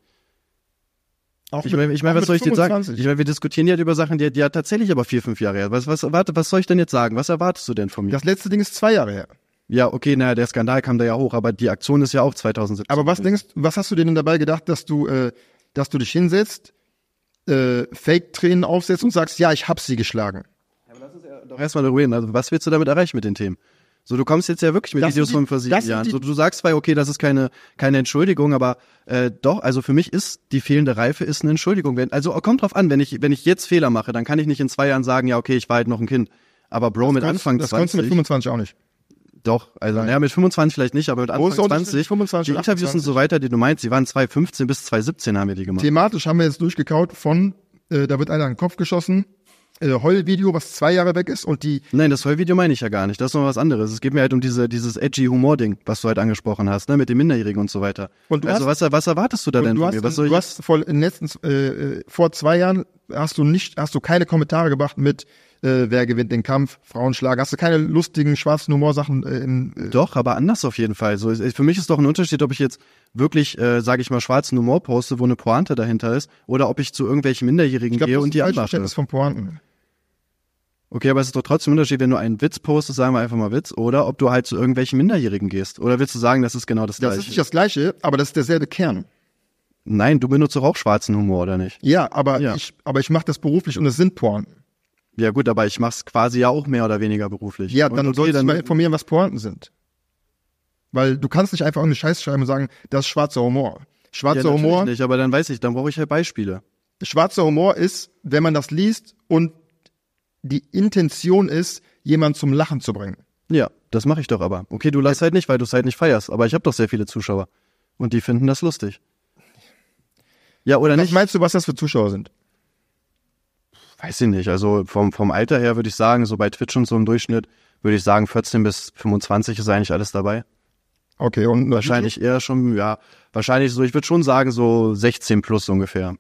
Auch Ich meine, ich mein, auch was mit soll ich dir sagen? fünfundzwanzig. Ich meine, wir diskutieren ja über Sachen, die, die ja tatsächlich aber vier, fünf Jahre her. Was, was, warte, was soll ich denn jetzt sagen? Was erwartest du denn von mir? Das letzte Ding ist zwei Jahre her. Ja, okay, naja, der Skandal kam da ja hoch, aber die Aktion ist ja auch zweitausendsiebzehn. Aber was denkst, was hast du dir denn dabei gedacht, dass du, äh, dass du dich hinsetzt, äh, Fake-Tränen aufsetzt und sagst, ja, ich hab sie geschlagen? Doch erstmal darüber reden. Also, was willst du damit erreichen mit den Themen? So, du kommst jetzt ja wirklich mit Das Videos sind die- von vor sieben das sind Jahren. die- So, du sagst zwar, okay, das ist keine keine Entschuldigung, aber äh, doch, also für mich ist die fehlende Reife ist eine Entschuldigung. Wenn, also kommt drauf an, wenn ich wenn ich jetzt Fehler mache, dann kann ich nicht in zwei Jahren sagen, ja, okay, ich war halt noch ein Kind. Aber Bro, mit Anfang das zwanzig... kannst du mit fünfundzwanzig auch nicht. Doch, also naja, mit fünfundzwanzig vielleicht nicht, aber mit Wo ist Anfang der Unterschied zwanzig, zwischen fünfundzwanzig die und Interviews und so weiter, die du meinst, die waren zwanzig fünfzehn bis zwanzig siebzehn haben wir die gemacht. Thematisch haben wir jetzt durchgekaut von, äh, da wird einer in den Kopf geschossen, äh, Heulvideo, was zwei Jahre weg ist und die, Nein, das Heulvideo meine ich ja gar nicht, das ist noch was anderes. Es geht mir halt um diese dieses edgy Humor-Ding, was du halt angesprochen hast, ne, mit den Minderjährigen und so weiter. Und du also hast- was, was erwartest du da und denn du von hast, mir? Was soll du ich hast vor, in den letzten, äh, äh, vor zwei Jahren hast du nicht, hast du keine Kommentare gebracht mit, äh, wer gewinnt den Kampf, Frauenschlag, hast du keine lustigen schwarzen Humorsachen äh, in, äh, Doch, aber anders auf jeden Fall. So, es- für mich ist doch ein Unterschied, ob ich jetzt wirklich, äh, sage ich mal, schwarzen Humor poste, wo eine Pointe dahinter ist, oder ob ich zu irgendwelchen Minderjährigen ich glaube, gehe das ist und die ein anmache. Verständnis von Pointen. Okay, aber es ist doch trotzdem ein Unterschied, wenn du einen Witz postest, sagen wir einfach mal Witz, oder ob du halt zu irgendwelchen Minderjährigen gehst. Oder willst du sagen, das ist genau das Das Gleiche? ist nicht das Gleiche, aber das ist derselbe Kern. Nein, du benutzt doch auch schwarzen Humor, oder nicht? Ja, aber Ja. ich, aber ich mache das beruflich und es sind Pointen. Ja gut, aber ich mach's quasi ja auch mehr oder weniger beruflich. Ja, Und dann okay, solltest dann, du mal informieren, was Pointen sind. Weil du kannst nicht einfach irgendeine Scheiße schreiben und sagen, das ist schwarzer Humor. ja, Schwarzer natürlich Humor, nicht, aber dann weiß ich, dann brauche ich halt Beispiele. schwarzer Humor ist, wenn man das liest und die Intention ist, jemanden zum Lachen zu bringen. Ja, das mache ich doch aber. Okay, du lachst halt nicht, weil du es halt nicht feierst, aber ich habe doch sehr viele Zuschauer. Und die finden das lustig. Ja, oder Was nicht? meinst du, was das für Zuschauer sind? Weiß ich nicht. Also vom, vom Alter her würde ich sagen, so bei Twitch und so im Durchschnitt, würde ich sagen, vierzehn bis fünfundzwanzig ist eigentlich alles dabei. Okay, und Wahrscheinlich eher schon, ja, wahrscheinlich so, ich würde schon sagen, so sechzehn plus ungefähr.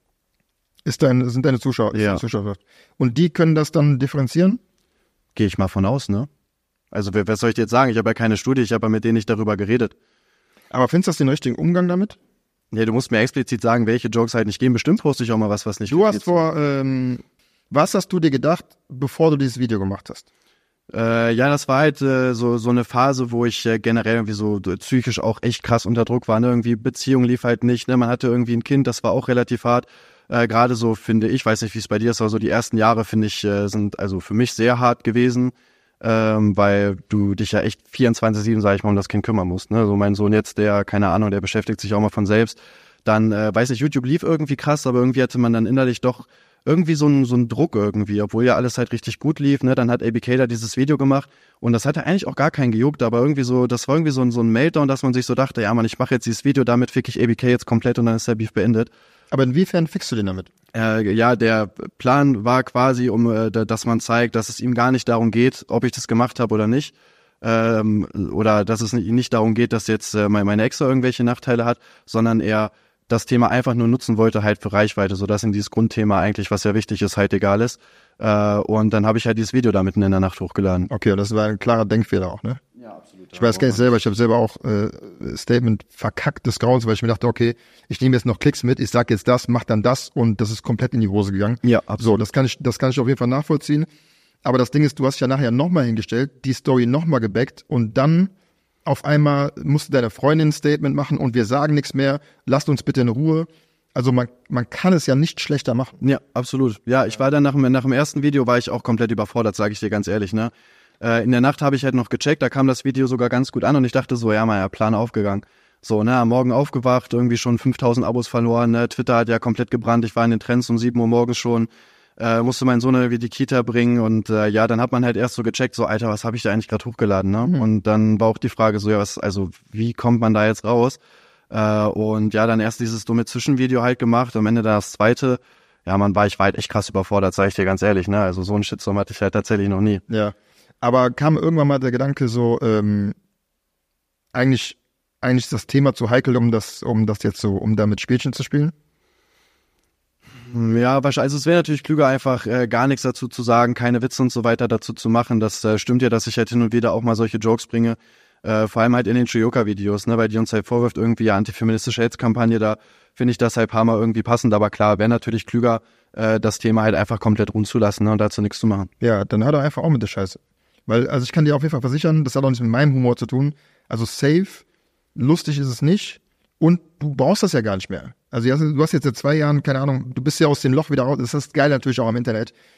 ist dein, sind deine Zuschauer, ist Ja. deine Zuschauerschaft. Und die können das dann differenzieren? Gehe ich mal von aus, ne? Also, wer- was soll ich dir jetzt sagen? Ich habe ja keine Studie, ich habe ja mit denen nicht darüber geredet. Aber findest du das den richtigen Umgang damit? Ja, du musst mir explizit sagen, welche Jokes halt nicht gehen. Bestimmt poste ich auch mal was, was nicht Du hast geht. vor, ähm, was hast du dir gedacht, bevor du dieses Video gemacht hast? Äh, ja, das war halt äh, so so eine Phase, wo ich äh, generell irgendwie so äh, psychisch auch echt krass unter Druck war. Ne? Irgendwie Beziehung lief halt nicht. Ne? Man hatte irgendwie ein Kind, das war auch relativ hart. Äh, Gerade so finde ich, weiß nicht, wie es bei dir ist, aber so die ersten Jahre finde ich äh, sind also für mich sehr hart gewesen, ähm, weil du dich ja echt vierundzwanzig sieben, sag ich mal, um das Kind kümmern musst. Ne? So mein Sohn jetzt, der keine Ahnung, der beschäftigt sich auch mal von selbst. Dann äh, weiß nicht, YouTube lief irgendwie krass, aber irgendwie hatte man dann innerlich doch irgendwie so ein so ein Druck irgendwie, obwohl ja alles halt richtig gut lief, ne, dann hat A B K da dieses Video gemacht und das hatte eigentlich auch gar keinen gejuckt, aber irgendwie so, das war irgendwie so ein so ein Meltdown, dass man sich so dachte, ja Mann, ich mache jetzt dieses Video, damit fick ich A B K jetzt komplett und dann ist der Beef beendet. Aber inwiefern fixst du den damit? Äh, ja, der Plan war quasi, um äh, da- dass man zeigt, dass es ihm gar nicht darum geht, ob ich das gemacht habe oder nicht. Ähm, oder dass es nicht, nicht darum geht, dass jetzt äh, meine Ex irgendwelche Nachteile hat, sondern er das Thema einfach nur nutzen wollte halt für Reichweite, sodass ihm dieses Grundthema eigentlich, was ja wichtig ist, halt egal ist. Äh, und dann habe ich halt dieses Video da mitten in der Nacht hochgeladen. Okay, das war ein klarer Denkfehler auch, ne? Ja, absolut. Ich weiß gar nicht selber, ich habe selber auch äh, Statement verkackt des Grauens, weil ich mir dachte, okay, ich nehme jetzt noch Klicks mit, ich sag jetzt das, mach dann das und das ist komplett in die Hose gegangen. Ja, absolut. So, das kann ich, das kann ich auf jeden Fall nachvollziehen. Aber das Ding ist, du hast dich ja nachher nochmal hingestellt, die Story nochmal gebackt und dann auf einmal musste deine Freundin ein Statement machen und wir sagen nichts mehr, lasst uns bitte in Ruhe. Also man, man kann es ja nicht schlechter machen. Ja, absolut. Ja, ich war dann nach dem, nach dem ersten Video war ich auch komplett überfordert, sage ich dir ganz ehrlich, ne? Äh, in der Nacht habe ich halt noch gecheckt, da kam das Video sogar ganz gut an und ich dachte so, ja, mein Plan aufgegangen. So, ne, am Morgen aufgewacht, irgendwie schon fünftausend Abos verloren, ne? Twitter hat ja komplett gebrannt, ich war in den Trends um sieben Uhr morgens schon, äh, musste meinen Sohn irgendwie die Kita bringen und äh, ja, dann hat man halt erst so gecheckt, so, Alter, was habe ich da eigentlich gerade hochgeladen, ne? Mhm. Und dann war auch die Frage so, ja, was, also, wie kommt man da jetzt raus? Äh, und ja, dann erst dieses dumme Zwischenvideo halt gemacht, am Ende dann das zweite. Ja, man war, ich war halt echt krass überfordert, sag ich dir ganz ehrlich, ne? Also so einen Shitstorm hatte ich halt tatsächlich noch nie. Ja. Aber kam irgendwann mal der Gedanke so, ähm, eigentlich, eigentlich ist das Thema zu heikel, um das, um das jetzt so, um damit Spielchen zu spielen? Ja, wahrscheinlich, also es wäre natürlich klüger, einfach äh, gar nichts dazu zu sagen, keine Witze und so weiter dazu zu machen. Das äh, stimmt ja, dass ich halt hin und wieder auch mal solche Jokes bringe. Äh, vor allem halt in den Shioka-Videos, ne, weil die uns halt vorwirft, irgendwie ja antifeministische Hetzkampagne, da finde ich das halt ein paar Mal irgendwie passend, aber klar, wäre natürlich klüger, äh, das Thema halt einfach komplett ruhen zu lassen, ne, und dazu nichts zu machen. Ja, dann hört er einfach auch mit der Scheiße. Weil, also ich kann dir auf jeden Fall versichern, das hat auch nichts mit meinem Humor zu tun. Also safe, lustig ist es nicht und du brauchst das ja gar nicht mehr. Also du hast jetzt seit zwei Jahren, keine Ahnung, du bist ja aus dem Loch wieder raus, das ist geil natürlich auch am Internet.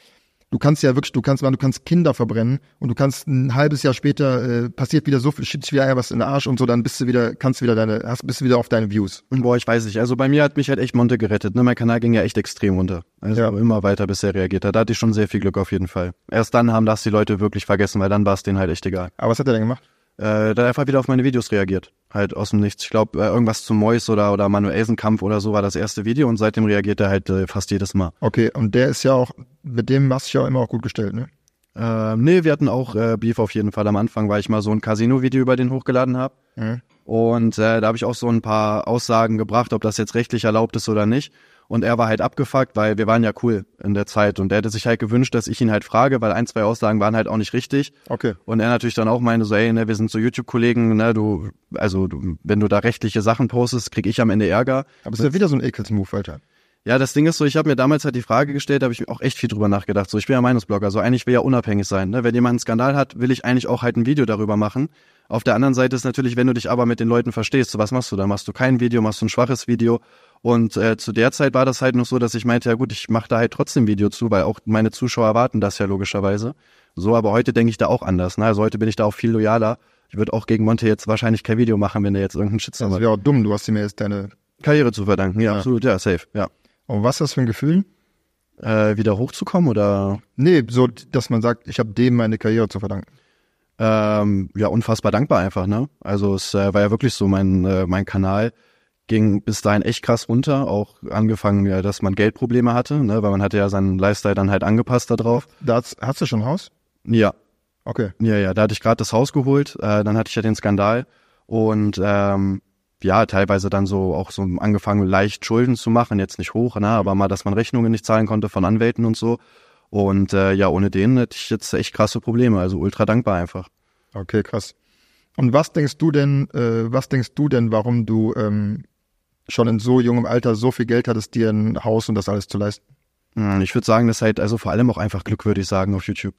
Du kannst ja wirklich, du kannst, du kannst Kinder verbrennen und du kannst ein halbes Jahr später, äh, passiert wieder so viel, schiebt sich wieder was in den Arsch und so, dann bist du wieder, kannst du wieder deine, hast, bist du wieder auf deine Views. Boah, ich weiß nicht. Also bei mir hat mich halt echt Monte gerettet. Ne? Mein Kanal ging ja echt extrem runter. Also Ja. immer weiter, bis er reagiert hat. Da hatte ich schon sehr viel Glück auf jeden Fall. Erst dann haben das die Leute wirklich vergessen, weil dann war es denen halt echt egal. Aber was hat er denn gemacht? Äh, da hat er einfach wieder auf meine Videos reagiert. Halt aus dem Nichts. Ich glaube, äh, irgendwas zum Mois oder, oder Manuelsen-Kampf oder so war das erste Video und seitdem reagiert er halt äh, fast jedes Mal. Okay, und der ist ja auch, mit dem hast du ja immer auch gut gestellt, ne? Äh, nee, wir hatten auch äh, Beef auf jeden Fall am Anfang, weil ich mal so ein Casino-Video über den hochgeladen habe. Mhm. Und äh, da habe ich auch so ein paar Aussagen gebracht, ob das jetzt rechtlich erlaubt ist oder nicht. Und er war halt abgefuckt, weil wir waren ja cool in der Zeit. Und er hätte sich halt gewünscht, dass ich ihn halt frage, weil ein, zwei Aussagen waren halt auch nicht richtig. Okay. Und er natürlich dann auch meinte so, ey, ne, wir sind so YouTube-Kollegen, ne, du, also du, wenn du da rechtliche Sachen postest, krieg ich am Ende Ärger. Aber es ist ja wieder so ein Ekels-Move, Alter. Ja, das Ding ist so, ich habe mir damals halt die Frage gestellt, da habe ich mir auch echt viel drüber nachgedacht. So, ich bin ja Meinungsblogger, so eigentlich will ja unabhängig sein. Ne? Wenn jemand einen Skandal hat, will ich eigentlich auch halt ein Video darüber machen. Auf der anderen Seite ist natürlich, wenn du dich aber mit den Leuten verstehst, so was machst du? Dann machst du kein Video, machst du ein schwaches Video. Und äh, zu der Zeit war das halt noch so, dass ich meinte, ja gut, ich mache da halt trotzdem Video zu, weil auch meine Zuschauer erwarten das ja logischerweise. So, aber heute denke ich da auch anders. Ne? Also heute bin ich da auch viel loyaler. Ich würde auch gegen Monte jetzt wahrscheinlich kein Video machen, wenn der jetzt irgendeinen Shitstorm Das hat. wäre auch dumm, du hast ihm jetzt deine Karriere zu verdanken, ja, Ja. absolut, ja, safe, ja. Und was ist das für ein Gefühl? Äh, wieder hochzukommen oder? Nee, so, dass man sagt, ich habe dem meine Karriere zu verdanken. Ähm, ja, unfassbar dankbar einfach, ne? Also es äh, war ja wirklich so, mein äh, mein Kanal ging bis dahin echt krass runter, auch angefangen, ja, dass man Geldprobleme hatte, ne? Weil man hatte ja seinen Lifestyle dann halt angepasst da drauf. Da hast, hast du schon ein Haus? Ja, Okay. ja, ja, da hatte ich gerade das Haus geholt, äh, dann hatte ich ja den Skandal und ähm, ja, teilweise dann so auch so angefangen, leicht Schulden zu machen, jetzt nicht hoch, ne? Aber mal, dass man Rechnungen nicht zahlen konnte von Anwälten und so. Und äh, ja, ohne den hätte ich jetzt echt krasse Probleme, also ultra dankbar einfach. Okay, krass. Und was denkst du denn, äh, was denkst du denn, warum du ähm, schon in so jungem Alter so viel Geld hattest, dir ein Haus und das alles zu leisten? Hm, Ich würde sagen, das ist halt, also vor allem auch einfach Glück, würde ich sagen, auf YouTube.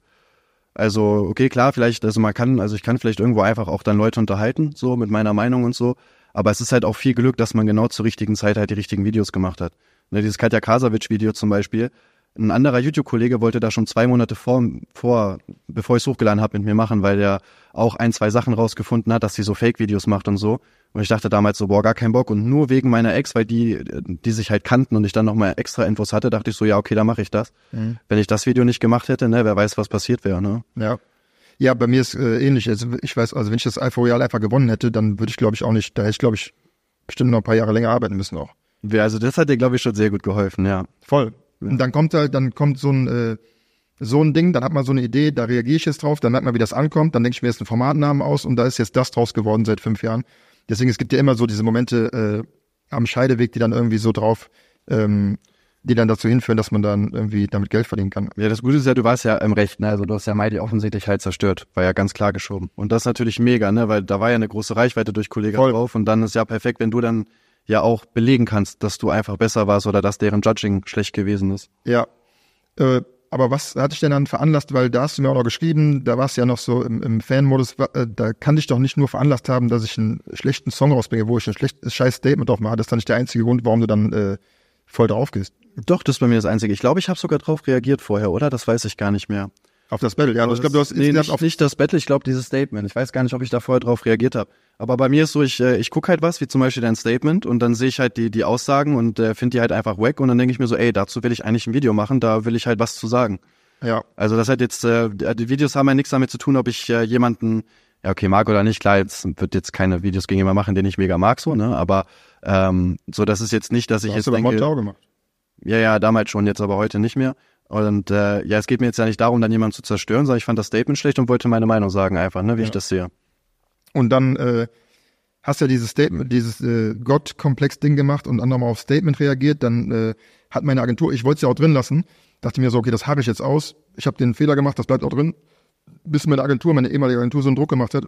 Also, okay, klar, vielleicht, also man kann, also ich kann vielleicht irgendwo einfach auch dann Leute unterhalten, so mit meiner Meinung und so. Aber es ist halt auch viel Glück, dass man genau zur richtigen Zeit halt die richtigen Videos gemacht hat. Ne, dieses Katja Kasavic-Video zum Beispiel. Ein anderer YouTube-Kollege wollte da schon zwei Monate vor, vor bevor ich es hochgeladen habe, mit mir machen, weil der auch ein, zwei Sachen rausgefunden hat, dass sie so Fake-Videos macht und so. Und ich dachte damals so, boah, gar keinen Bock. Und nur wegen meiner Ex, weil die, die sich halt kannten und ich dann nochmal extra Infos hatte, dachte ich so, ja, okay, dann mache ich das. Mhm. Wenn ich das Video nicht gemacht hätte, ne, wer weiß, was passiert wäre, ne? Ja. Ja, bei mir ist äh, ähnlich. Also ich weiß, also wenn ich das Alpha Royale einfach gewonnen hätte, dann würde ich, glaube ich, auch nicht, da hätte ich, glaube ich, bestimmt noch ein paar Jahre länger arbeiten müssen auch. Wer- Also das hat dir, glaube ich, schon sehr gut geholfen, ja. Voll. Und dann kommt halt, dann kommt so ein, äh, so ein Ding, dann hat man so eine Idee, da reagiere ich jetzt drauf, dann merkt man, wie das ankommt, dann denke ich mir jetzt einen Formatnamen aus und da ist jetzt das draus geworden seit fünf Jahren. Deswegen, es gibt ja immer so diese Momente äh, am Scheideweg, die dann irgendwie so drauf, ähm, die dann dazu hinführen, dass man dann irgendwie damit Geld verdienen kann. Ja, das Gute ist ja, du warst ja im Recht, ne? Also du hast ja Mighty offensichtlich halt zerstört. War ja ganz klar geschoben. Und das ist natürlich mega, ne? Weil da war ja eine große Reichweite durch Kollegen Voll. drauf und dann ist ja perfekt, wenn du dann ja auch belegen kannst, dass du einfach besser warst oder dass deren Judging schlecht gewesen ist. Ja. Äh, aber was hat dich denn dann veranlasst, weil da hast du mir auch noch geschrieben, da warst du ja noch so im, im Fan-Modus, wa- äh, da kann dich doch nicht nur veranlasst haben, dass ich einen schlechten Song rausbringe, wo ich ein schlechtes scheiß Statement drauf mache. Das ist dann nicht der einzige Grund, warum du dann äh, voll drauf gehst. Doch, das ist bei mir das Einzige. Ich glaube, ich habe sogar drauf reagiert vorher, oder? Das weiß ich gar nicht mehr. Auf das Battle, ja. Also ich glaube, du hast nee, insgesamt nicht, auf nicht das Battle, ich glaube dieses Statement. Ich weiß gar nicht, ob ich da vorher drauf reagiert habe. Aber bei mir ist so, ich äh, ich gucke halt was, wie zum Beispiel dein Statement und dann sehe ich halt die die Aussagen und äh, finde die halt einfach wack und dann denke ich mir so, ey, dazu will ich eigentlich ein Video machen, da will ich halt was zu sagen. ja. Also das hat jetzt, äh, die Videos haben ja nichts damit zu tun, ob ich äh, jemanden, ja okay, mag oder nicht. Klar, jetzt wird jetzt keine Videos gegen jemanden machen, den ich mega mag, so, ne? Aber ähm, so, das ist jetzt nicht, dass ich Du jetzt hast aber denke, Monte auch gemacht. ja, ja, damals schon, jetzt aber heute nicht mehr. Und äh, ja, es geht mir jetzt ja nicht darum, dann jemanden zu zerstören, sondern ich fand das Statement schlecht und wollte meine Meinung sagen einfach, ne, wie Ja. ich das sehe. Und dann äh, hast ja dieses Statement, dieses äh, Gott-Komplex-Ding gemacht und dann nochmal auf Statement reagiert. Dann äh, hat meine Agentur, ich wollte es ja auch drin lassen, dachte mir so, okay, das habe ich jetzt aus. Ich habe den Fehler gemacht, das bleibt auch drin. Bis meine Agentur, meine ehemalige Agentur, so einen Druck gemacht hat.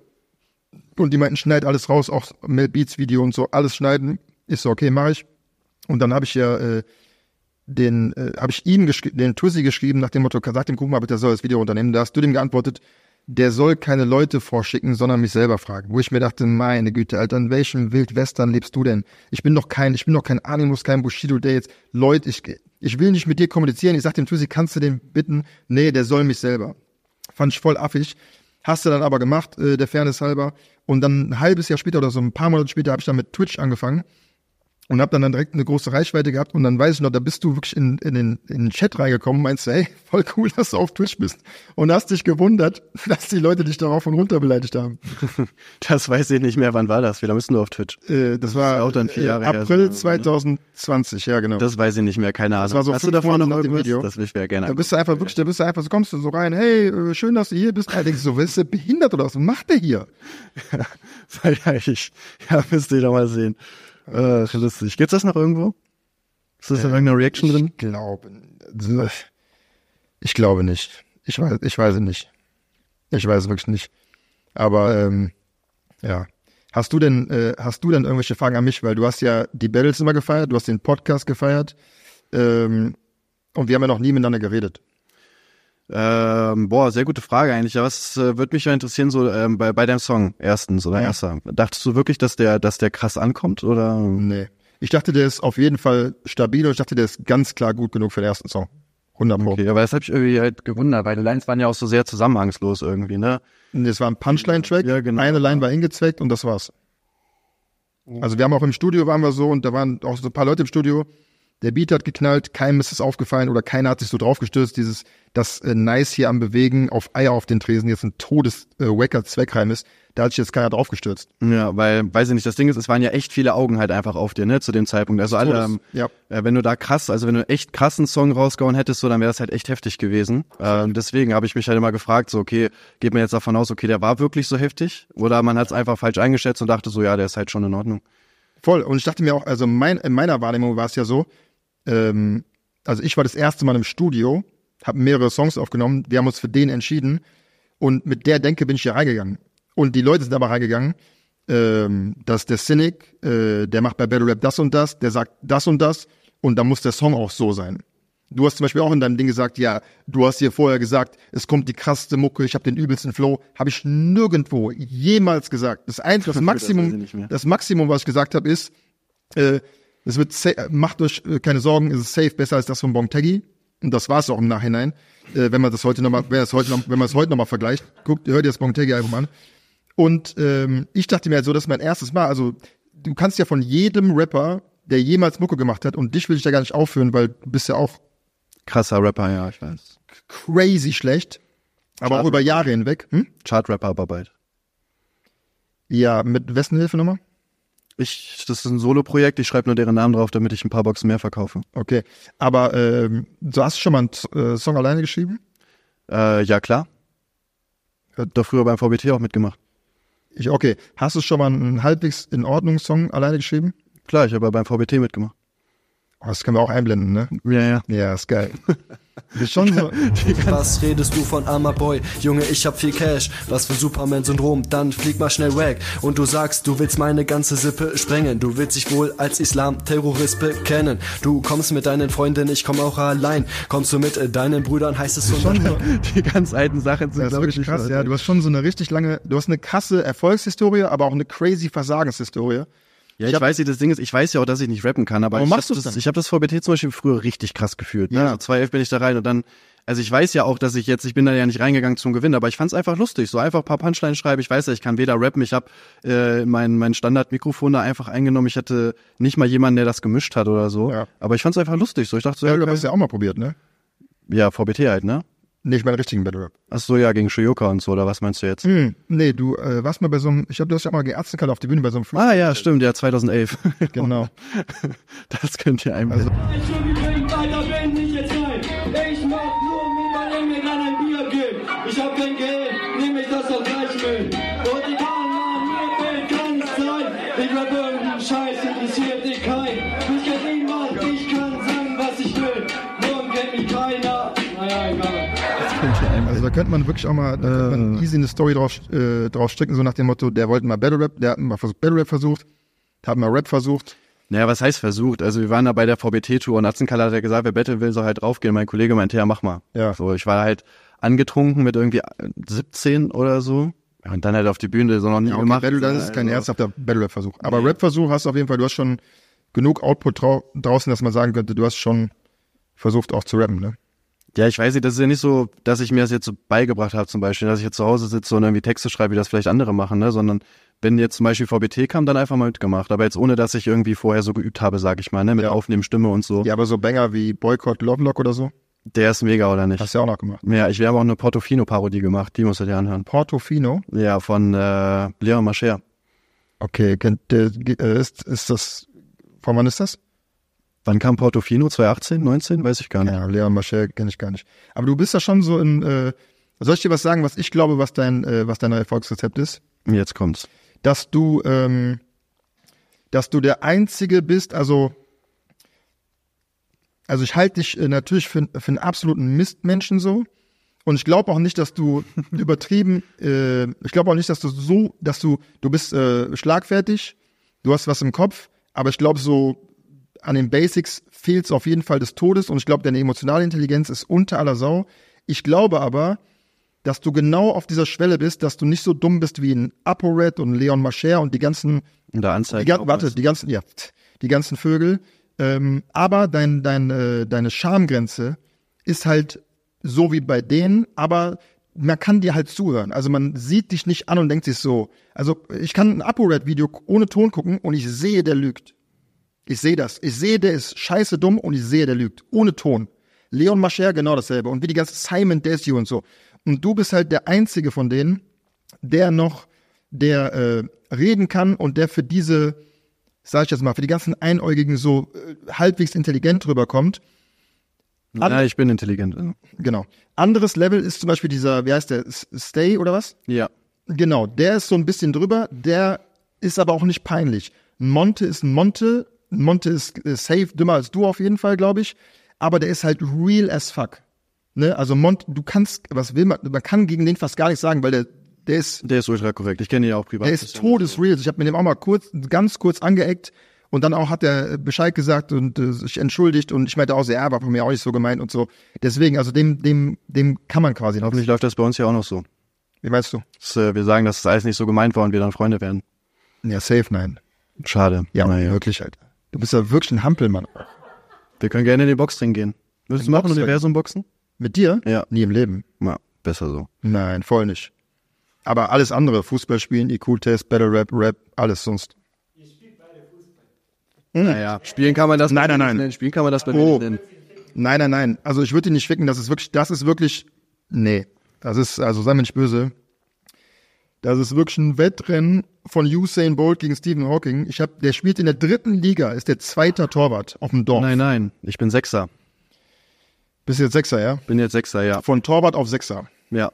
Und die meinten, schneid alles raus, auch Mel Beats Video und so, alles schneiden. Ist so, okay, mache ich. Und dann habe ich ja äh, den, äh, habe ich ihm geschrieben, den Tussi geschrieben, nach dem Motto, sag dem guck mal bitte, der soll das Video unternehmen. Da hast du dem geantwortet, der soll keine Leute vorschicken, sondern mich selber fragen. Wo ich mir dachte, meine Güte, Alter, in welchem Wildwestern lebst du denn? Ich bin doch kein, ich bin doch kein Animus, kein Bushido, der jetzt Leute, ich, ich will nicht mit dir kommunizieren. Ich sag dem Twissi, kannst du den bitten? Nee, der soll mich selber. Fand ich voll affig. Hast du dann aber gemacht, äh, der Fairness halber. Und dann ein halbes Jahr später oder so ein paar Monate später habe ich dann mit Twitch angefangen. Und hab dann, dann direkt eine große Reichweite gehabt. Und dann weiß ich noch, da bist du wirklich in, in, den, in den Chat reingekommen und meinst, hey, voll cool, dass du auf Twitch bist. Und hast dich gewundert, dass die Leute dich darauf und runter beleidigt haben. Das weiß ich nicht mehr. Wann war das? Wie lange bist du auf Twitch? Äh, das war das auch dann vier Jahre äh, April her, zwanzig zwanzig, ja genau. Das weiß ich nicht mehr, keine Ahnung. Das war so Hast du davor noch nach dem irgendwas? Video? Das will ich mir gerne. Da bist du einfach wirklich, da bist du einfach, so kommst du so rein, hey, äh, schön, dass du hier bist. Da denkst du so, bist du behindert oder was? Was macht der hier? ja, ich, ja, müsst ihr doch mal sehen. Äh, lustig. Gibt's das noch irgendwo? Ist das in äh, irgendeiner Reaction ich drin? Ich glaube, ich glaube nicht. Ich weiß, ich weiß es nicht. Ich weiß es wirklich nicht. Aber, ähm, ja. Hast du denn, äh, hast du denn irgendwelche Fragen an mich? Weil du hast ja die Battles immer gefeiert, du hast den Podcast gefeiert, ähm, und wir haben ja noch nie miteinander geredet. Ähm, boah, sehr gute Frage eigentlich. Ja, was äh, würde mich ja interessieren, so ähm, bei, bei deinem Song erstens oder ja. erster. Dachtest du wirklich, dass der, dass der krass ankommt oder? Nee. Ich dachte, der ist auf jeden Fall stabil und ich dachte, der ist ganz klar gut genug für den ersten Song. hundert Pro. Okay, aber das habe ich irgendwie halt gewundert, weil die Lines waren ja auch so sehr zusammenhangslos irgendwie, ne? Das war ein Punchline-Track, ja, genau. Eine Line war hingezweckt und das war's. Also wir haben auch im Studio, waren wir so und da waren auch so ein paar Leute im Studio. Der Beat hat geknallt, keinem ist es aufgefallen oder keiner hat sich so drauf gestürzt, dieses, das äh, Nice hier am Bewegen auf Eier auf den Tresen jetzt ein todes-wacker äh, Zweckreim ist, da hat sich jetzt keiner drauf gestürzt. Ja, weil, weiß ich nicht, das Ding ist, es waren ja echt viele Augen halt einfach auf dir, ne, zu dem Zeitpunkt. Also alle, ähm, ja. äh, wenn du da krass, also wenn du echt krassen Song rausgehauen hättest, so, dann wäre das halt echt heftig gewesen. Ähm, deswegen habe ich mich halt immer gefragt, so, okay, geht man jetzt davon aus, okay, der war wirklich so heftig? Oder man hat es einfach falsch eingeschätzt und dachte so, ja, der ist halt schon in Ordnung. Voll, und ich dachte mir auch, also mein, in meiner Wahrnehmung war es ja so, ähm, also ich war das erste Mal im Studio, habe mehrere Songs aufgenommen, wir haben uns für den entschieden und mit der Denke bin ich hier reingegangen. Und die Leute sind aber reingegangen, ähm, dass der Cynic, äh, der macht bei Battle Rap das und das, der sagt das und das und dann muss der Song auch so sein. Du hast zum Beispiel auch in deinem Ding gesagt, ja, du hast hier vorher gesagt, es kommt die krasseste Mucke, ich habe den übelsten Flow. Habe ich nirgendwo jemals gesagt. Das Einzige, das Maximum, das, das Maximum, was ich gesagt habe, ist, äh, es wird sa- macht euch äh, keine Sorgen, es ist safe besser als das von Bong Taggy. Und das war es auch im Nachhinein. Äh, wenn man das heute nochmal, wenn, heute noch, wenn man es heute nochmal vergleicht, guckt, hört ihr das Bong Taggy Album an. Und ähm, ich dachte mir halt so, das ist mein erstes Mal. Also du kannst ja von jedem Rapper, der jemals Mucke gemacht hat, und dich will ich da gar nicht aufführen, weil du bist ja auch krasser Rapper, ja, ich weiß. Crazy schlecht, aber Chart- auch über Jahre hinweg. Hm? Chart-Rapper aber bald. Ja, mit wessen Hilfe nochmal? Ich, das ist ein Solo-Projekt, ich schreibe nur deren Namen drauf, damit ich ein paar Boxen mehr verkaufe. Okay, aber ähm, du hast schon mal einen äh, Song alleine geschrieben? Äh, ja, klar. Hat doch früher beim V B T auch mitgemacht. Ich, okay, hast du schon mal einen halbwegs in Ordnung Song alleine geschrieben? Klar, ich habe beim V B T mitgemacht. Oh, das können wir auch einblenden, ne? Ja, ja. Ja, ist geil. Ist schon so. Was redest du von armer Boy? Junge, ich hab viel Cash. Was für Superman-Syndrom? Dann flieg mal schnell weg. Und du sagst, du willst meine ganze Sippe sprengen. Du willst dich wohl als Islam-Terrorist bekennen. Du kommst mit deinen Freundinnen, ich komm auch allein. Kommst du mit äh, deinen Brüdern, heißt es so. Schon so. Die ganz alten Sachen sind, das ist wirklich krass, ja. Du hast schon so eine richtig lange, du hast eine krasse Erfolgshistorie, aber auch eine crazy Versagenshistorie. Ja, ich, ich hab, weiß, wie das Ding ist, ich weiß ja auch, dass ich nicht rappen kann, aber Warum ich machst habe das, ich hab das V B T zum Beispiel früher richtig krass gefühlt. Ne? Ja. Also zwei elf bin ich da rein und dann, also ich weiß ja auch, dass ich jetzt, ich bin da ja nicht reingegangen zum Gewinnen, aber ich fand's einfach lustig, so einfach ein paar Punchlines schreiben. Ich weiß ja, ich kann weder rappen, ich habe äh, mein mein Standardmikrofon da einfach eingenommen, ich hatte nicht mal jemanden, der das gemischt hat oder so, ja. aber ich fand's einfach lustig, so ich dachte so, ja, ja, du hast ja auch mal probiert, ne? Ja, V B T halt, ne? Nicht beim richtigen Battle Rap. Ach so, ja, gegen Shoyoka und so, oder was meinst du jetzt? Hm, nee, du äh, warst mal bei so einem, ich glaube, du hast ja auch mal gegen Ärztenkalt auf die Bühne bei so einem Freestyle. Ah ja, stimmt, ja, zweitausendelf. Genau. Das könnt ihr einmal. Also. Ich hab kein Geld, nehme ich das doch gleich mit. Und die Bahn an mir fällt gar nicht sein. Ich werd irgendeinen Scheiß, interessiert dich kein. Ich kenn niemand, ich kann sagen, was ich will. Morgen kennt mich keiner. Naja, egal. Also da könnte man wirklich auch mal, da könnte man easy eine Story drauf, äh, drauf stricken, so nach dem Motto, der wollte mal Battle Rap, der hat mal versucht, Battle Rap versucht, hat mal Rap versucht. Naja, was heißt versucht? Also wir waren da bei der V B T-Tour und Atzenkala hat ja gesagt, wer Battle will, soll halt draufgehen. Mein Kollege meinte, ja, mach mal. Ja. So, ich war halt angetrunken mit irgendwie siebzehn oder so. Und dann halt auf die Bühne, so noch nie ja, okay, gemacht. Battle, das ist kein also ernsthafter Battle-Rap-Versuch. Aber ja. Rap-Versuch hast du auf jeden Fall, du hast schon genug Output trau- draußen, dass man sagen könnte, du hast schon versucht auch zu rappen, ne? Ja, ich weiß nicht, das ist ja nicht so, dass ich mir das jetzt so beigebracht habe zum Beispiel, dass ich jetzt zu Hause sitze und irgendwie Texte schreibe, wie das vielleicht andere machen, ne? Sondern wenn jetzt zum Beispiel V B T kam, dann einfach mal mitgemacht. Aber jetzt ohne, dass ich irgendwie vorher so geübt habe, sag ich mal, ne? Mit Ja. Aufnehmen, Stimme und so. Ja, aber so Banger wie Boycott Lovelock oder so, Der ist mega, oder nicht? hast du ja auch noch gemacht. Ja, ich habe auch eine Portofino-Parodie gemacht, die musst du dir anhören. Portofino? Ja, von äh, Leon Mascher. Okay, kennt, äh, ist, ist das, von wann ist das? Wann kam Portofino? zwanzig achtzehn, neunzehn? Weiß ich gar nicht. Ja, Leon Mascher kenne ich gar nicht. Aber du bist ja schon so in, äh, soll ich dir was sagen, was ich glaube, was dein, äh, was dein Erfolgsrezept ist? Jetzt kommt's. Dass du, ähm, dass du der Einzige bist, also, also ich halte dich äh, natürlich für, für einen absoluten Mistmenschen so. Und ich glaube auch nicht, dass du übertrieben, äh, ich glaube auch nicht, dass du so, dass du, du bist äh, schlagfertig, du hast was im Kopf, aber ich glaube so, an den Basics fehlt es auf jeden Fall des Todes und ich glaube, deine emotionale Intelligenz ist unter aller Sau. Ich glaube aber, dass du genau auf dieser Schwelle bist, dass du nicht so dumm bist wie ein ApoRed und Leon Mascher und die ganzen, In der Anzeige. die, ga- warte, die ganzen, ja, die ganzen Vögel. Ähm, aber dein, dein, äh, deine Schamgrenze ist halt so wie bei denen, aber man kann dir halt zuhören. Also man sieht dich nicht an und denkt sich so. Also ich kann ein ApoRed-Video ohne Ton gucken und ich sehe, der lügt. Ich sehe das. Ich sehe, der ist scheiße dumm und ich sehe, der lügt. Ohne Ton. Leon Mascher genau dasselbe. Und wie die ganze Simon Desue und so. Und du bist halt der Einzige von denen, der noch, der äh, reden kann und der für diese, sag ich jetzt mal, für die ganzen Einäugigen so äh, halbwegs intelligent rüberkommt. An- Ja, ich bin intelligent. Genau. Anderes Level ist zum Beispiel dieser, wie heißt der, S- Stay oder was? Ja. Genau, der ist so ein bisschen drüber, der ist aber auch nicht peinlich. Ein Monte ist ein Monte, ein Monte ist äh, safe, dümmer als du auf jeden Fall, glaube ich, aber der ist halt real as fuck. Ne? Also Monte, du kannst, was will man, man kann gegen den fast gar nichts sagen, weil der, der ist, Der ist ultra korrekt. Ich kenne ihn ja auch privat. der ist todesreal. Ich habe mit dem auch mal kurz, ganz kurz angeeckt und dann auch hat er Bescheid gesagt und äh, sich entschuldigt und ich meinte auch so, ja, war von mir auch nicht so gemeint und so. Deswegen, also dem, dem, dem kann man quasi noch. Hoffentlich läuft das bei uns ja auch noch so. Wie meinst du? Dass, äh, wir sagen, dass das alles nicht so gemeint war und wir dann Freunde werden. Ja, safe, nein. Schade. Ja, Naja. wirklich, Alter. Du bist ja wirklich ein Hampelmann. Wir können gerne in den Boxring gehen. Willst du In machen, Boxring? Universum-Boxen? Mit dir? Ja. Nie im Leben. Ja, besser so. Nein, voll nicht. Aber alles andere, Fußball spielen, I Q-Test, Battle Rap, Rap, alles sonst. Naja, spielen kann man das Nein, bei nein, mir nein. nicht nennen. Spielen kann man das bei mir Oh. nicht nennen. Nein, nein, nein. Also ich würde ihn nicht ficken, das ist wirklich, das ist wirklich, nee. Das ist, also sei mir nicht böse. Das ist wirklich ein Wettrennen von Usain Bolt gegen Stephen Hawking. Ich hab, der spielt in der dritten Liga, ist der zweite Torwart auf dem Dorf. Nein, nein, ich bin Sechser. Bist du jetzt Sechser, ja? Bin jetzt Sechser, ja. Von Torwart auf Sechser. Ja,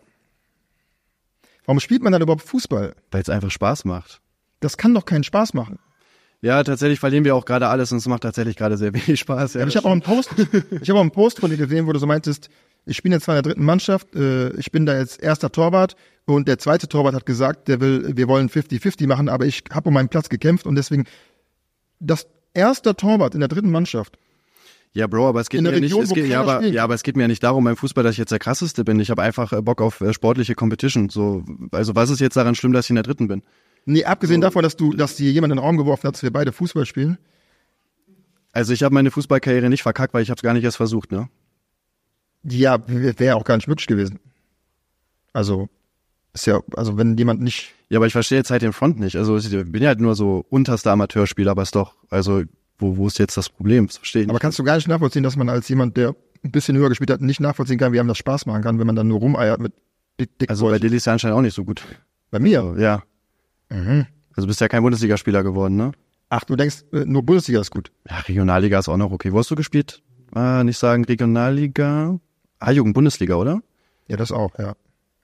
Warum spielt man dann überhaupt Fußball? weil es einfach Spaß macht. Das kann doch keinen Spaß machen. Ja, tatsächlich verlieren wir auch gerade alles und es macht tatsächlich gerade sehr wenig Spaß. Ja, Ja, aber ich habe auch einen Post, ich habe auch einen Post von dir gesehen, wo du so meintest, ich bin jetzt zwar in der dritten Mannschaft, äh, ich bin da jetzt erster Torwart und der zweite Torwart hat gesagt, der will, wir wollen fünfzig fünfzig machen, aber ich habe um meinen Platz gekämpft und deswegen das erste Torwart in der dritten Mannschaft. Ja, Bro, aber es geht In mir der ja nicht, Region, es wo geht, ja, keiner aber, spielt. ja, aber es geht mir ja nicht darum beim Fußball, dass ich jetzt der krasseste bin. Ich habe einfach äh, Bock auf äh, sportliche Competition. So, also was ist jetzt daran schlimm, dass ich in der dritten bin? Nee, abgesehen davon, dass du, dass dir jemand in den Raum geworfen hat, dass wir beide Fußball spielen. Also ich habe meine Fußballkarriere nicht verkackt, weil ich habe es gar nicht erst versucht, ne? Ja, wäre auch gar nicht möglich gewesen. Also, ist ja, also wenn jemand nicht, Ja, aber ich verstehe jetzt halt den Front nicht. Also ich bin ja halt nur so unterster Amateurspieler, aber ist doch, also wo, wo ist jetzt das Problem? Das verstehe ich aber nicht. kannst du gar nicht nachvollziehen, dass man als jemand, der ein bisschen höher gespielt hat, nicht nachvollziehen kann, wie einem das Spaß machen kann, wenn man dann nur rumeiert mit dick, dick Also bei dir ist ja anscheinend auch nicht so gut. Bei mir? So, ja. Mhm. Also bist ja kein Bundesligaspieler geworden, ne? Ach, du denkst, äh, nur Bundesliga ist gut. Ja, Regionalliga ist auch noch okay. Wo hast du gespielt? Ah, nicht sagen Regionalliga. Ah, Jugend Bundesliga, oder? Ja, das auch, ja.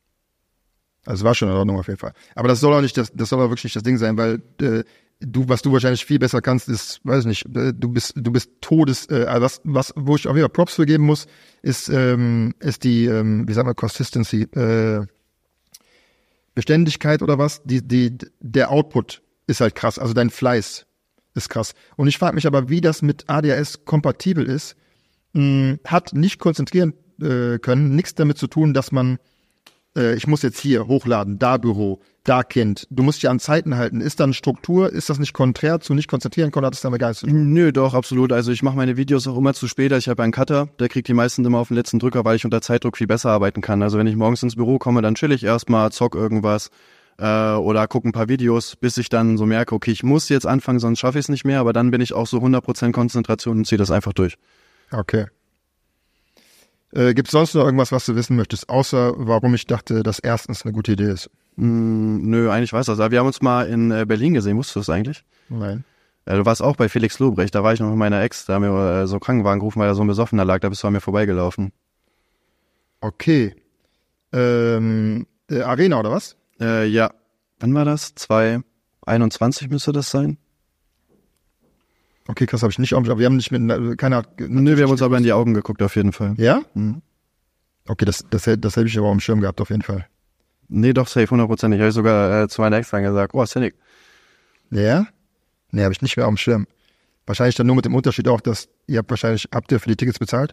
Also war schon in Ordnung auf jeden Fall. Aber das soll auch nicht, das, das soll auch wirklich nicht das Ding sein, weil äh, du, was du wahrscheinlich viel besser kannst, ist, weiß nicht, äh, du bist, du bist Todes, äh, was, was, wo ich auf jeden Fall Props für geben muss, ist, ähm, ist die, ähm, wie sagen wir, Consistency, äh, Beständigkeit oder was, die, die, der Output ist halt krass, also dein Fleiß ist krass. Und ich frage mich aber, wie das mit A D H S kompatibel ist, mh, hat nicht konzentrieren äh, können, nichts damit zu tun, dass man, äh, ich muss jetzt hier hochladen, da Büro, da kennt, du musst dich an Zeiten halten. Ist dann Struktur, ist das nicht konträr zu nicht konzentrieren können, hat es damit gar nichts zu tun? Nö, doch, absolut. Also ich mache meine Videos auch immer zu spät. Ich habe einen Cutter, der kriegt die meisten immer auf den letzten Drücker, weil ich unter Zeitdruck viel besser arbeiten kann. Also wenn ich morgens ins Büro komme, dann chill ich erstmal, zock irgendwas äh, oder gucke ein paar Videos, bis ich dann so merke, okay, ich muss jetzt anfangen, sonst schaffe ich es nicht mehr. Aber dann bin ich auch so hundert Prozent Konzentration und ziehe das einfach durch. Okay. Äh, gibt es sonst noch irgendwas, was du wissen möchtest, außer warum ich dachte, dass erstens eine gute Idee ist? Mm, nö, eigentlich weiß das. Aber wir haben uns mal in äh, Berlin gesehen, wusstest du das eigentlich? Nein. Ja, du warst auch bei Felix Lobrecht, da war ich noch mit meiner Ex, da haben wir äh, so Krankenwagen gerufen, weil er so ein Besoffener lag, da bist du an mir vorbeigelaufen. Okay. Ähm, äh, Arena oder was? Äh, ja. Wann war das? zwanzig einundzwanzig müsste das sein? Okay, krass, habe ich nicht auf, aber wir haben nicht mit, keiner. Nö, wir haben uns aber in die Augen geguckt, auf jeden Fall. Ja? Mhm. Okay, das, das, das hätte ich aber auf dem Schirm gehabt, auf jeden Fall. Nee, doch, safe, hundertprozentig. Habe ich sogar äh, zu meiner Ex gesagt, oh, Cynic. Ja? Nee, habe ich nicht mehr auf dem Schirm. Wahrscheinlich dann nur mit dem Unterschied auch, dass ihr habt wahrscheinlich, habt ihr für die Tickets bezahlt?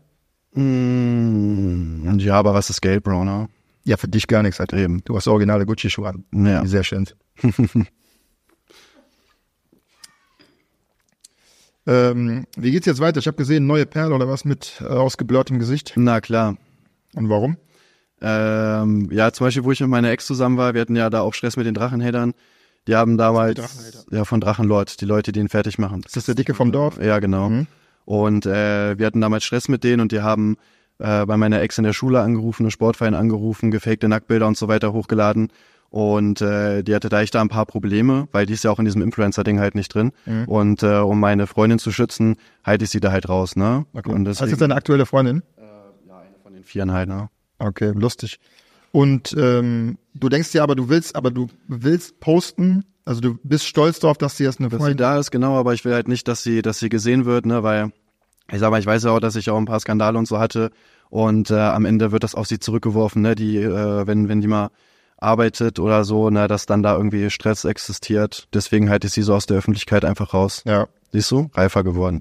Mm, ja, aber was ist Geld, Bro, ne? Ja, für dich gar nichts halt. Eben. Du hast originale Gucci-Schuhe an. Ja. Die sehr schön sind. ähm, wie geht's jetzt weiter? Ich habe gesehen, neue Perle oder was mit äh, ausgeblurrtem Gesicht. Na klar. Und warum? Ähm, ja, zum Beispiel, wo ich mit meiner Ex zusammen war, wir hatten ja da auch Stress mit den Drachenhatern. Die haben damals, die ja, von Drachenlord, die Leute, die ihn fertig machen. Ist das der Dicke vom Dorf? Ja, genau. Mhm. Und äh, wir hatten damals Stress mit denen und die haben äh, bei meiner Ex in der Schule angerufen, einen Sportverein angerufen, gefakte Nacktbilder und so weiter hochgeladen. Und äh, die hatte da echt da ein paar Probleme, weil die ist ja auch in diesem Influencer-Ding halt nicht drin. Mhm. Und äh, um meine Freundin zu schützen, halte ich sie da halt raus, ne? Okay. Und Hast deswegen, du jetzt deine aktuelle Freundin? Äh, ja, eine von den Vieren halt, ne? Okay, lustig. Und ähm, du denkst ja, aber du willst, aber du willst posten, also du bist stolz darauf, dass sie jetzt eine Dass sie Freundin da ist, genau, aber ich will halt nicht, dass sie, dass sie gesehen wird, ne, weil ich sag mal, ich weiß ja auch, dass ich auch ein paar Skandale und so hatte und äh, am Ende wird das auf sie zurückgeworfen, ne, die, äh, wenn, wenn die mal arbeitet oder so, ne, dass dann da irgendwie Stress existiert. Deswegen halte ich sie so aus der Öffentlichkeit einfach raus. Ja. Siehst du? Reifer geworden.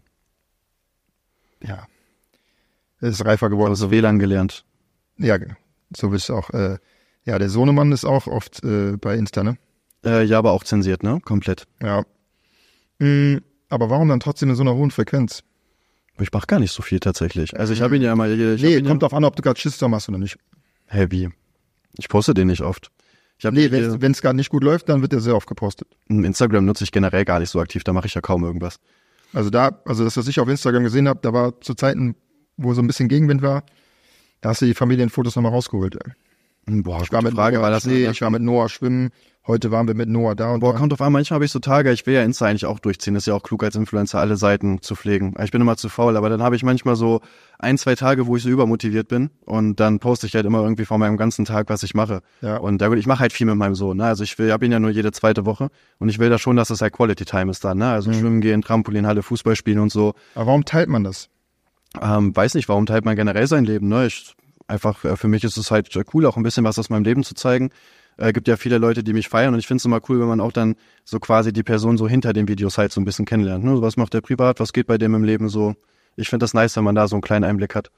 Ja. Ist reifer geworden. Also W L A N gelernt. Ja, so will ich auch. Äh, ja, der Sohnemann ist auch oft äh, bei Insta, ne? Äh, ja, aber auch zensiert, ne? Komplett. Ja. Mhm, aber warum dann trotzdem in so einer hohen Frequenz? Ich mach gar nicht so viel tatsächlich. Also ich habe ihn ja mal... Ich nee, ihn kommt ja, drauf an, ob du gerade Shitstorm hast oder nicht. Hä, wie? Ich poste den nicht oft. Ich hab Nee, die- wenn es gerade nicht gut läuft, dann wird der sehr oft gepostet. Instagram nutze ich generell gar nicht so aktiv, da mache ich ja kaum irgendwas. Also da, also das, was ich auf Instagram gesehen habe, da war zu Zeiten, wo so ein bisschen Gegenwind war, da hast du die Familienfotos nochmal rausgeholt. Ey. Boah, Ich war mit Frage, Noah war das Schnee, ich war mit Noah schwimmen, heute waren wir mit Noah da und Boah, da. kommt auf an, manchmal habe ich so Tage, ich will ja Insta eigentlich auch durchziehen, ist ja auch klug als Influencer, alle Seiten zu pflegen. Ich bin immer zu faul, aber dann habe ich manchmal so ein, zwei Tage, wo ich so übermotiviert bin und dann poste ich halt immer irgendwie vor meinem ganzen Tag, was ich mache. Ja. Und da, ich mache halt viel mit meinem Sohn, ne? Also ich will, habe ihn ja nur jede zweite Woche und ich will da schon, dass es halt Quality Time ist dann, ne? Also Mhm. schwimmen gehen, Trampolinhalle, Fußball spielen und so. Aber warum teilt man das? Ähm, weiß nicht, warum teilt man generell sein Leben, ne? Ich, einfach, äh, für mich ist es halt cool, auch ein bisschen was aus meinem Leben zu zeigen. Äh, gibt ja viele Leute, die mich feiern und ich finde es immer cool, wenn man auch dann so quasi die Person so hinter den Videos halt so ein bisschen kennenlernt. Ne? Was macht der privat, was geht bei dem im Leben so? Ich finde das nice, wenn man da so einen kleinen Einblick hat.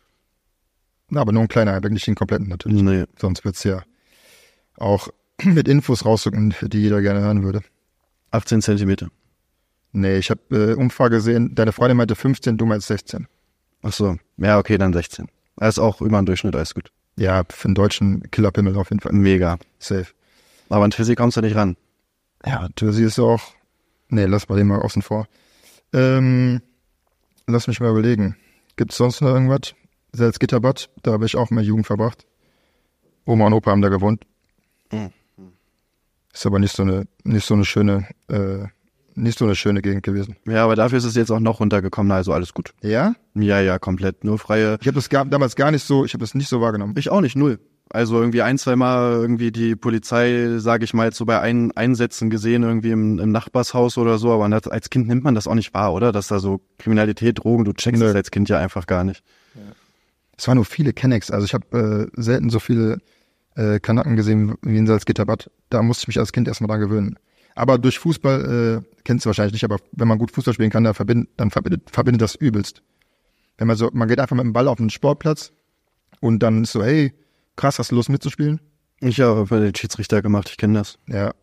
Na, aber nur ein kleiner Einblick, nicht den kompletten natürlich. Nee. Sonst wird's ja auch mit Infos rausrücken, die jeder gerne hören würde. achtzehn Zentimeter. Nee, ich habe äh, Umfrage gesehen, deine Freundin meinte fünfzehn, du meinst sechzehn. Ach so, ja okay, dann sechzehn. Das ist auch über den Durchschnitt, alles gut. Ja, für einen deutschen Killerpimmel auf jeden Fall. Mega. Safe. Aber an Twissi kommst du nicht ran. Ja, Twissi ist auch... Nee, lass mal den mal außen vor. Ähm, lass mich mal überlegen. Gibt's sonst noch irgendwas? Salzgitterbad, da habe ich auch mehr Jugend verbracht. Oma und Opa haben da gewohnt. Mhm. Ist aber nicht so eine, nicht so eine schöne, äh, nicht so eine schöne Gegend gewesen. Ja, aber dafür ist es jetzt auch noch runtergekommen, also alles gut. Ja? Ja, ja, komplett. Nur freie... Ich habe das gar, damals gar nicht so, ich habe das nicht so wahrgenommen. Ich auch nicht, null. Also irgendwie ein, zwei Mal irgendwie die Polizei, sage ich mal, jetzt so bei ein, Einsätzen gesehen, irgendwie im, im Nachbarshaus oder so, aber als Kind nimmt man das auch nicht wahr, oder? Dass da so Kriminalität, Drogen, du checkst Nö. das als Kind ja einfach gar nicht. Es waren nur viele Kennex, also ich habe äh, selten so viele äh, Kanaken gesehen wie in Salzgitterbad. Da musste ich mich als Kind erstmal dran gewöhnen. Aber durch Fußball, äh, kennst du wahrscheinlich nicht, aber wenn man gut Fußball spielen kann, dann verbindet, dann verbindet, verbindet das übelst. Wenn man so, man geht einfach mit dem Ball auf den Sportplatz und dann ist so, hey, krass, hast du Lust mitzuspielen? Ich habe bei den Schiedsrichter gemacht, ich kenne das. Ja.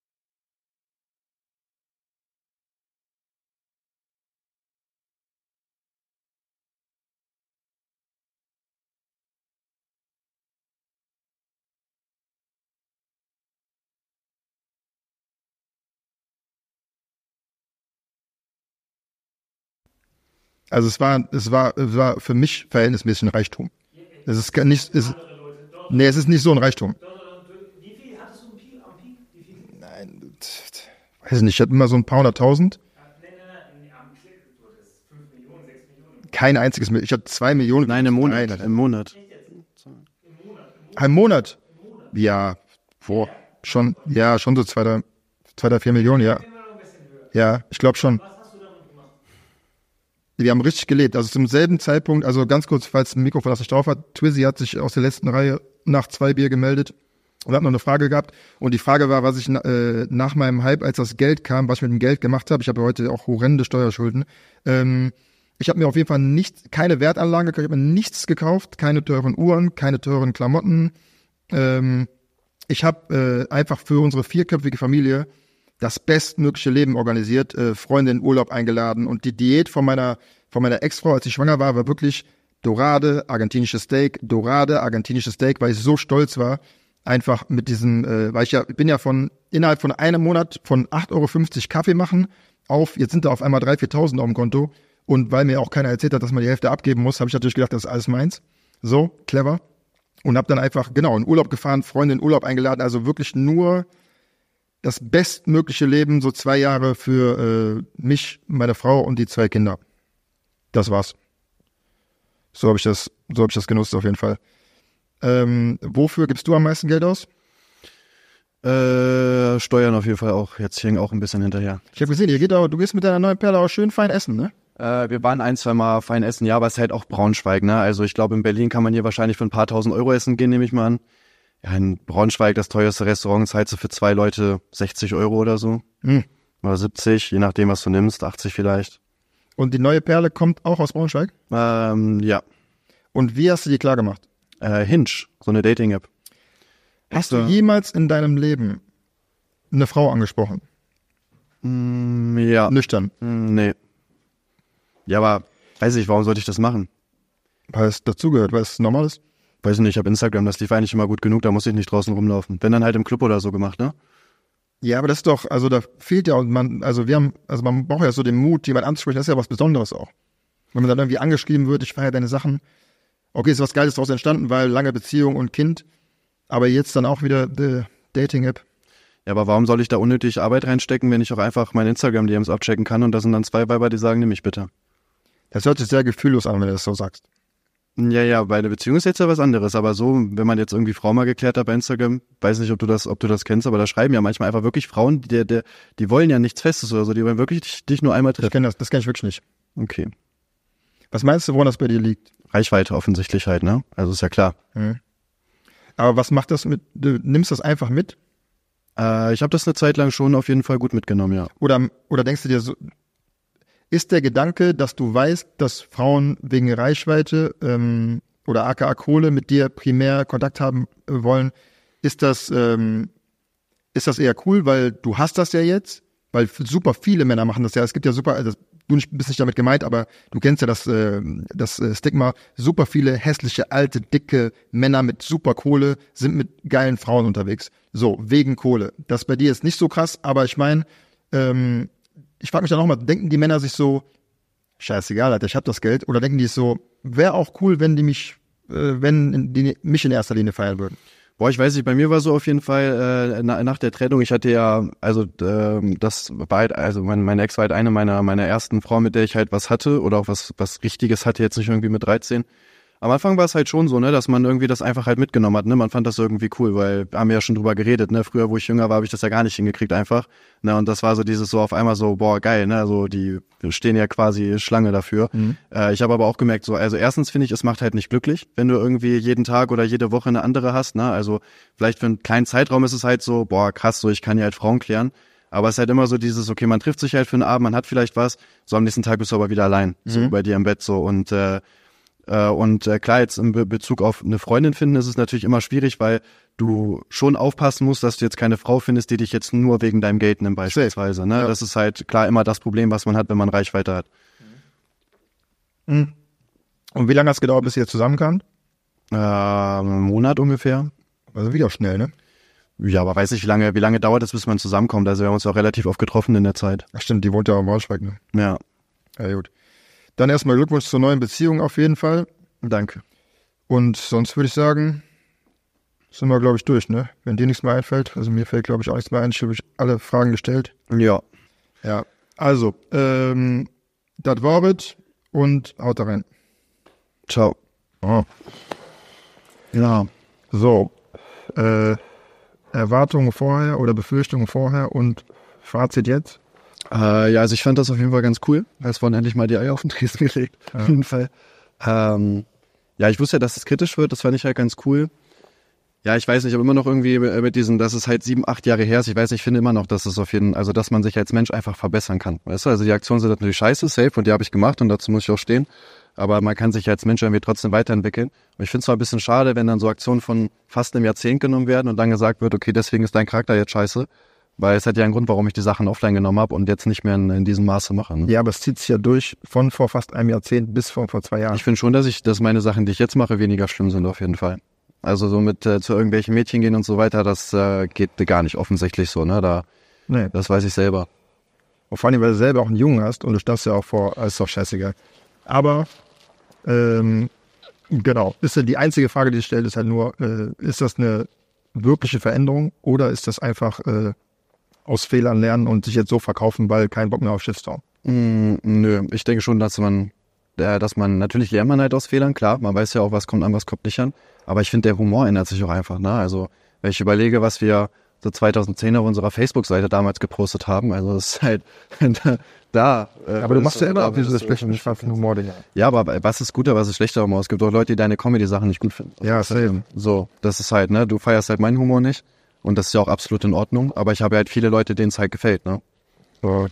Also es war, es war, es war für mich verhältnismäßig ein Reichtum. Es ist gar nicht, es, nee, es ist nicht so ein Reichtum. Nein, weiß ich nicht, ich hatte immer so ein paar hunderttausend. Kein einziges, ich hatte zwei Millionen. Nein, im Monat. Nein, im Monat. Im Monat? Ja, boah, schon, ja, schon so zwei, drei, zwei, drei, vier Millionen, ja. Ja, ich glaube schon. Wir haben richtig gelebt. Also zum selben Zeitpunkt, also ganz kurz, falls ein Mikrofon das nicht drauf hat, Twizzy hat sich aus der letzten Reihe nach zwei Bier gemeldet und hat noch eine Frage gehabt. Und die Frage war, was ich äh, nach meinem Hype, als das Geld kam, was ich mit dem Geld gemacht habe. Ich habe ja heute auch horrende Steuerschulden. Ähm, ich habe mir auf jeden Fall nicht, keine Wertanlagen gekauft, ich habe mir nichts gekauft, keine teuren Uhren, keine teuren Klamotten. Ähm, ich habe äh, einfach für unsere vierköpfige Familie das bestmögliche Leben organisiert, äh, Freunde in Urlaub eingeladen und die Diät von meiner von meiner Ex-Frau, als ich schwanger war, war wirklich Dorade, argentinisches Steak, Dorade, argentinisches Steak, weil ich so stolz war, einfach mit diesem, äh, weil ich ja, bin ja von innerhalb von einem Monat von acht Euro fünfzig Kaffee machen auf, jetzt sind da auf einmal dreitausend, viertausend auf dem Konto und weil mir auch keiner erzählt hat, dass man die Hälfte abgeben muss, habe ich natürlich gedacht, das ist alles meins. So, clever. Und habe dann einfach, genau, in Urlaub gefahren, Freunde in Urlaub eingeladen, also wirklich nur das bestmögliche Leben, so zwei Jahre für äh, mich, meine Frau und die zwei Kinder. Das war's. So habe ich das, so habe ich das genutzt auf jeden Fall. Ähm, wofür gibst du am meisten Geld aus? Äh, Steuern auf jeden Fall auch. Jetzt hängen auch ein bisschen hinterher. Ich habe gesehen, ihr geht auch, du gehst mit deiner neuen Perle auch schön fein essen, ne? Äh, wir waren ein, zwei Mal fein essen, ja, aber es ist halt auch Braunschweig, ne? Also ich glaube, in Berlin kann man hier wahrscheinlich für ein paar tausend Euro essen gehen, nehme ich mal an. Ja, in Braunschweig, das teuerste Restaurant, zahlst du für zwei Leute sechzig Euro oder so. Hm. Oder siebzig, je nachdem, was du nimmst, achtzig vielleicht. Und die neue Perle kommt auch aus Braunschweig? Ähm, ja. Und wie hast du die klar gemacht? Äh, Hinge, so eine Dating-App. Hast du jemals in deinem Leben eine Frau angesprochen? Mm, ja. Nüchtern? Mm, nee. Ja, aber weiß ich, warum sollte ich das machen? Weil es dazugehört, weil es normal ist? Weiß ich nicht, ich habe Instagram, das lief eigentlich immer gut genug, da muss ich nicht draußen rumlaufen. Wenn dann halt im Club oder so gemacht, ne? Ja, aber das ist doch, also da fehlt ja, man, also wir haben, also man braucht ja so den Mut, jemand anzusprechen, das ist ja was Besonderes auch. Wenn man dann irgendwie angeschrieben wird, ich feiere deine Sachen, okay, ist was Geiles daraus entstanden, weil lange Beziehung und Kind, aber jetzt dann auch wieder die Dating-App. Ja, aber warum soll ich da unnötig Arbeit reinstecken, wenn ich auch einfach mein Instagram-D Ms abchecken kann und da sind dann zwei Weiber, die sagen, nimm mich bitte. Das hört sich sehr gefühllos an, wenn du das so sagst. Ja, ja, bei der Beziehung ist jetzt ja was anderes, aber so, wenn man jetzt irgendwie Frau mal geklärt hat bei Instagram, weiß nicht, ob du das, ob du das kennst, aber da schreiben ja manchmal einfach wirklich Frauen, die, die, die wollen ja nichts Festes oder so, die wollen wirklich dich, dich nur einmal treffen. Ich kenne das, das kenne ich wirklich nicht. Okay. Was meinst du, woran das bei dir liegt? Reichweite offensichtlich halt, ne? Also ist ja klar. Hm. Aber was macht das mit, du nimmst das einfach mit? Äh, ich habe das eine Zeit lang schon auf jeden Fall gut mitgenommen, ja. Oder, oder denkst du dir so, ist der Gedanke, dass du weißt, dass Frauen wegen Reichweite ähm, oder aka Kohle mit dir primär Kontakt haben äh, wollen, ist das, ähm, ist das eher cool, weil du hast das ja jetzt? Weil super viele Männer machen das ja. Es gibt ja super, also du nicht, bist nicht damit gemeint, aber du kennst ja das, äh, das äh, Stigma. Super viele hässliche, alte, dicke Männer mit super Kohle sind mit geilen Frauen unterwegs. So, wegen Kohle. Das bei dir ist nicht so krass, aber ich meine, ähm, ich frage mich dann auch mal, denken die Männer sich so, scheißegal, Alter, ich hab das Geld, oder denken die so, wäre auch cool, wenn die mich, äh, wenn die mich in erster Linie feiern würden? Boah, ich weiß nicht, bei mir war so auf jeden Fall äh, na, nach der Trennung, ich hatte ja, also äh, das war halt, also mein, meine Ex war halt eine meiner meiner ersten Frauen, mit der ich halt was hatte oder auch was was Richtiges hatte, jetzt nicht irgendwie mit dreizehn. Am Anfang war es halt schon so, ne, dass man irgendwie das einfach halt mitgenommen hat, ne, man fand das irgendwie cool, weil wir haben ja schon drüber geredet, ne, früher, wo ich jünger war, habe ich das ja gar nicht hingekriegt einfach, ne, und das war so dieses so auf einmal so, boah, geil, ne, also die stehen ja quasi Schlange dafür. Mhm. Äh, ich habe aber auch gemerkt, so, also erstens finde ich, es macht halt nicht glücklich, wenn du irgendwie jeden Tag oder jede Woche eine andere hast, ne, also vielleicht für einen kleinen Zeitraum ist es halt so, boah, krass, so, ich kann ja halt Frauen klären, aber es ist halt immer so dieses, okay, man trifft sich halt für einen Abend, man hat vielleicht was, so am nächsten Tag bist du aber wieder allein, so mhm. bei dir im Bett so und äh, Äh, und äh, klar, jetzt in Be- Bezug auf eine Freundin finden, ist es natürlich immer schwierig, weil du schon aufpassen musst, dass du jetzt keine Frau findest, die dich jetzt nur wegen deinem Geld nimmt beispielsweise. Ne? Ja. Das ist halt klar immer das Problem, was man hat, wenn man Reichweite hat. Mhm. Und wie lange hat es gedauert, bis ihr zusammenkamt? Äh, einen Monat ungefähr. Also wieder schnell, ne? Ja, aber weiß nicht, wie lange, wie lange dauert es, bis man zusammenkommt. Also wir haben uns auch relativ oft getroffen in der Zeit. Ach stimmt, die wohnt ja auch in Braunschweig, ne? Ja. Ja, gut. Dann erstmal Glückwunsch zur neuen Beziehung auf jeden Fall. Danke. Und sonst würde ich sagen, sind wir, glaube ich, durch, ne? Wenn dir nichts mehr einfällt, also mir fällt, glaube ich, auch nichts mehr ein, ich habe alle Fragen gestellt. Ja. Ja, also, ähm, das war es und haut da rein. Ciao. Oh. Ja. So, äh, Erwartungen vorher oder Befürchtungen vorher und Fazit jetzt? Äh, ja, also ich fand das auf jeden Fall ganz cool. Es wurden endlich mal die Eier auf den Tresen gelegt. Ja. Auf jeden Fall. Ähm, ja, ich wusste ja, dass es kritisch wird. Das fand ich halt ganz cool. Ja, ich weiß nicht, aber immer noch irgendwie mit diesen, dass es halt sieben, acht Jahre her ist. Ich weiß nicht, ich finde immer noch, dass es auf jeden, also dass man sich als Mensch einfach verbessern kann. Weißt du, also die Aktionen sind natürlich scheiße, safe, und die habe ich gemacht und dazu muss ich auch stehen. Aber man kann sich als Mensch irgendwie trotzdem weiterentwickeln. Und ich finde es zwar ein bisschen schade, wenn dann so Aktionen von fast einem Jahrzehnt genommen werden und dann gesagt wird, okay, deswegen ist dein Charakter jetzt scheiße. Weil es hat ja einen Grund, warum ich die Sachen offline genommen habe und jetzt nicht mehr in, in diesem Maße mache. Ne? Ja, aber es zieht sich ja durch von vor fast einem Jahrzehnt bis vor, vor zwei Jahren. Ich finde schon, dass ich, dass meine Sachen, die ich jetzt mache, weniger schlimm sind auf jeden Fall. Also so mit äh, zu irgendwelchen Mädchen gehen und so weiter, das äh, geht gar nicht offensichtlich so, ne? Da, nee. Das weiß ich selber. Und vor allem, weil du selber auch einen Jungen hast und du darfst ja auch vor, ist doch scheißegal. Aber, ähm, genau, ist ja die einzige Frage, die ich stelle, ist halt nur, äh, ist das eine wirkliche Veränderung oder ist das einfach äh, aus Fehlern lernen und sich jetzt so verkaufen, weil kein Bock mehr auf Shitstorm? Mm, nö, ich denke schon, dass man, äh, dass man, natürlich lernt man halt aus Fehlern, klar, man weiß ja auch, was kommt an, was kommt nicht an. Aber ich finde, der Humor ändert sich auch einfach, ne? Also, wenn ich überlege, was wir so zweitauszehn auf unserer Facebook-Seite damals gepostet haben, also das ist halt da. Äh, aber du machst ja immer da, auch dieses schlechte Humor-Ding. Ja, aber was ist guter, was ist schlechter Humor? Es gibt auch Leute, die deine Comedy-Sachen nicht gut finden. Ja, same. So, das ist halt, ne? Du feierst halt meinen Humor nicht und das ist ja auch absolut in Ordnung, aber ich habe halt viele Leute, denen es halt gefällt, ne? So.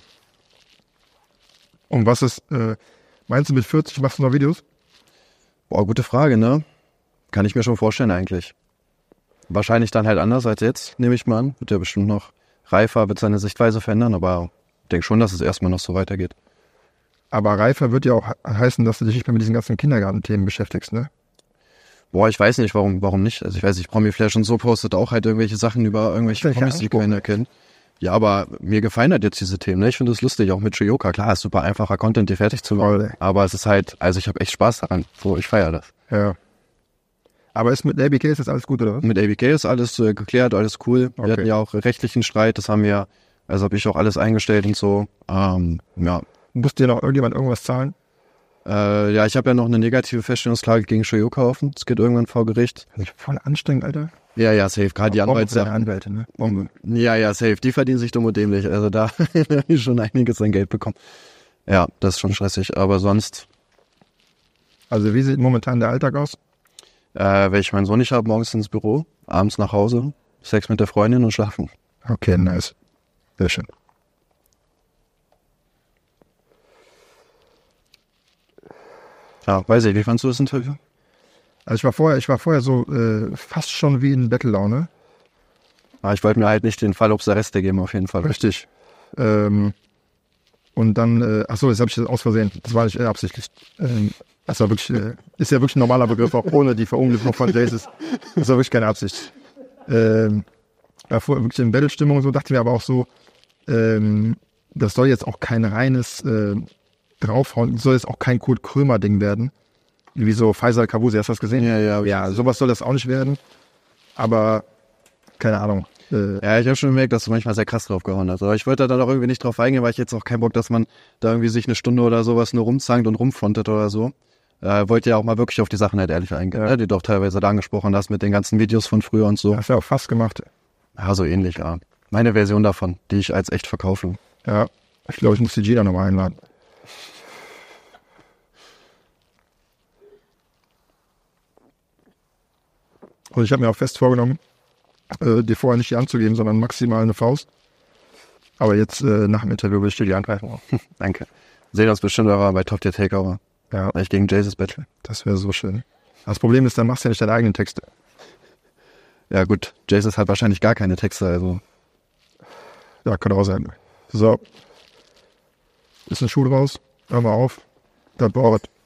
Und was ist, äh, meinst du mit vierzig machst du noch Videos? Boah, gute Frage, ne? Kann ich mir schon vorstellen eigentlich. Wahrscheinlich dann halt anders als jetzt, nehme ich mal an. Wird ja bestimmt noch reifer, wird seine Sichtweise verändern, aber ich denke schon, dass es erstmal noch so weitergeht. Aber reifer wird ja auch heißen, dass du dich nicht mehr mit diesen ganzen Kindergartenthemen beschäftigst, ne? Boah, ich weiß nicht, warum warum nicht. Also ich weiß nicht, Promi Flash und so postet auch halt irgendwelche Sachen über irgendwelche Promis, die keiner kennt. Ja, aber mir gefallen halt jetzt diese Themen, ne? Ich finde es lustig, auch mit Shoyoka. Klar, ist super einfacher Content, die fertig zu machen. Aber es ist halt, also ich habe echt Spaß daran. So, ich feiere das. Ja. Aber ist mit A B K ist das alles gut, oder was? Mit A B K ist alles äh, geklärt, alles cool. Wir okay. hatten ja auch rechtlichen Streit, das haben wir, also habe ich auch alles eingestellt und so. Ähm, ja. Muss dir noch irgendjemand irgendwas zahlen? Äh, ja, ich habe ja noch eine negative Feststellungsklage gegen Shoyoka offen. Das geht irgendwann vor Gericht. Das ist voll anstrengend, Alter. Ja, ja, safe. Gerade die Anwälte. Anwälte, ne? Ja, ja, safe. Die verdienen sich dumm und dämlich. Also da habe ich schon einiges an Geld bekommen. Ja, das ist schon stressig. Aber sonst. Also wie sieht momentan der Alltag aus? Äh, wenn ich meinen Sohn nicht habe, morgens ins Büro, abends nach Hause, Sex mit der Freundin und schlafen. Okay, nice. Sehr schön. Ja, weiß ich, wie fandst du das Interview? Also ich war vorher, ich war vorher so äh, fast schon wie in Battle-Laune. Aber ich wollte mir halt nicht den Fall ob's Arreste geben, auf jeden Fall. Richtig. Ähm, und dann, äh, achso, das habe ich aus Versehen. Das war nicht äh, absichtlich. Ähm, das war wirklich, äh, ist ja wirklich ein normaler Begriff, auch ohne die Verunglimpfung von Jaces. Das war wirklich keine Absicht. Ähm, war vorher wirklich in Battle-Stimmung und so, dachte mir aber auch so, ähm, das soll jetzt auch kein reines äh, Draufhauen, soll jetzt auch kein Kurt Krömer-Ding werden. Wie so Faisal Kavusi, hast du das gesehen? Ja, ja. Ja, sowas soll das auch nicht werden. Aber, keine Ahnung. Äh, ja, ich habe schon gemerkt, dass du manchmal sehr krass drauf gehauen hast. Aber ich wollte da dann auch irgendwie nicht drauf eingehen, weil ich jetzt auch keinen Bock, dass man da irgendwie sich eine Stunde oder sowas nur rumzankt und rumfrontet oder so. Äh, wollte ja auch mal wirklich auf die Sachen halt ehrlich eingehen, ja. Ne, die doch teilweise da angesprochen hast mit den ganzen Videos von früher und so. Hast du ja auch fast gemacht. Ja, so ähnlich, ja. Meine Version davon, die ich als echt verkaufe. Ja, ich glaube, ich muss die Gina nochmal einladen. Und ich habe mir auch fest vorgenommen, äh, dir vorher nicht die Hand zu geben, sondern maximal eine Faust. Aber jetzt äh, nach dem Interview will ich dir die Hand reichen. Danke. Sehen uns bestimmt aber bei Top Tier Takeover. Ja. Weil ich gegen Jesus battle. Das wäre so schön. Das Problem ist, dann machst du ja nicht deine eigenen Texte. Ja gut, Jesus hat wahrscheinlich gar keine Texte, also. Ja, kann auch sein. So. Ist eine Schule raus. Hör mal auf. Das braucht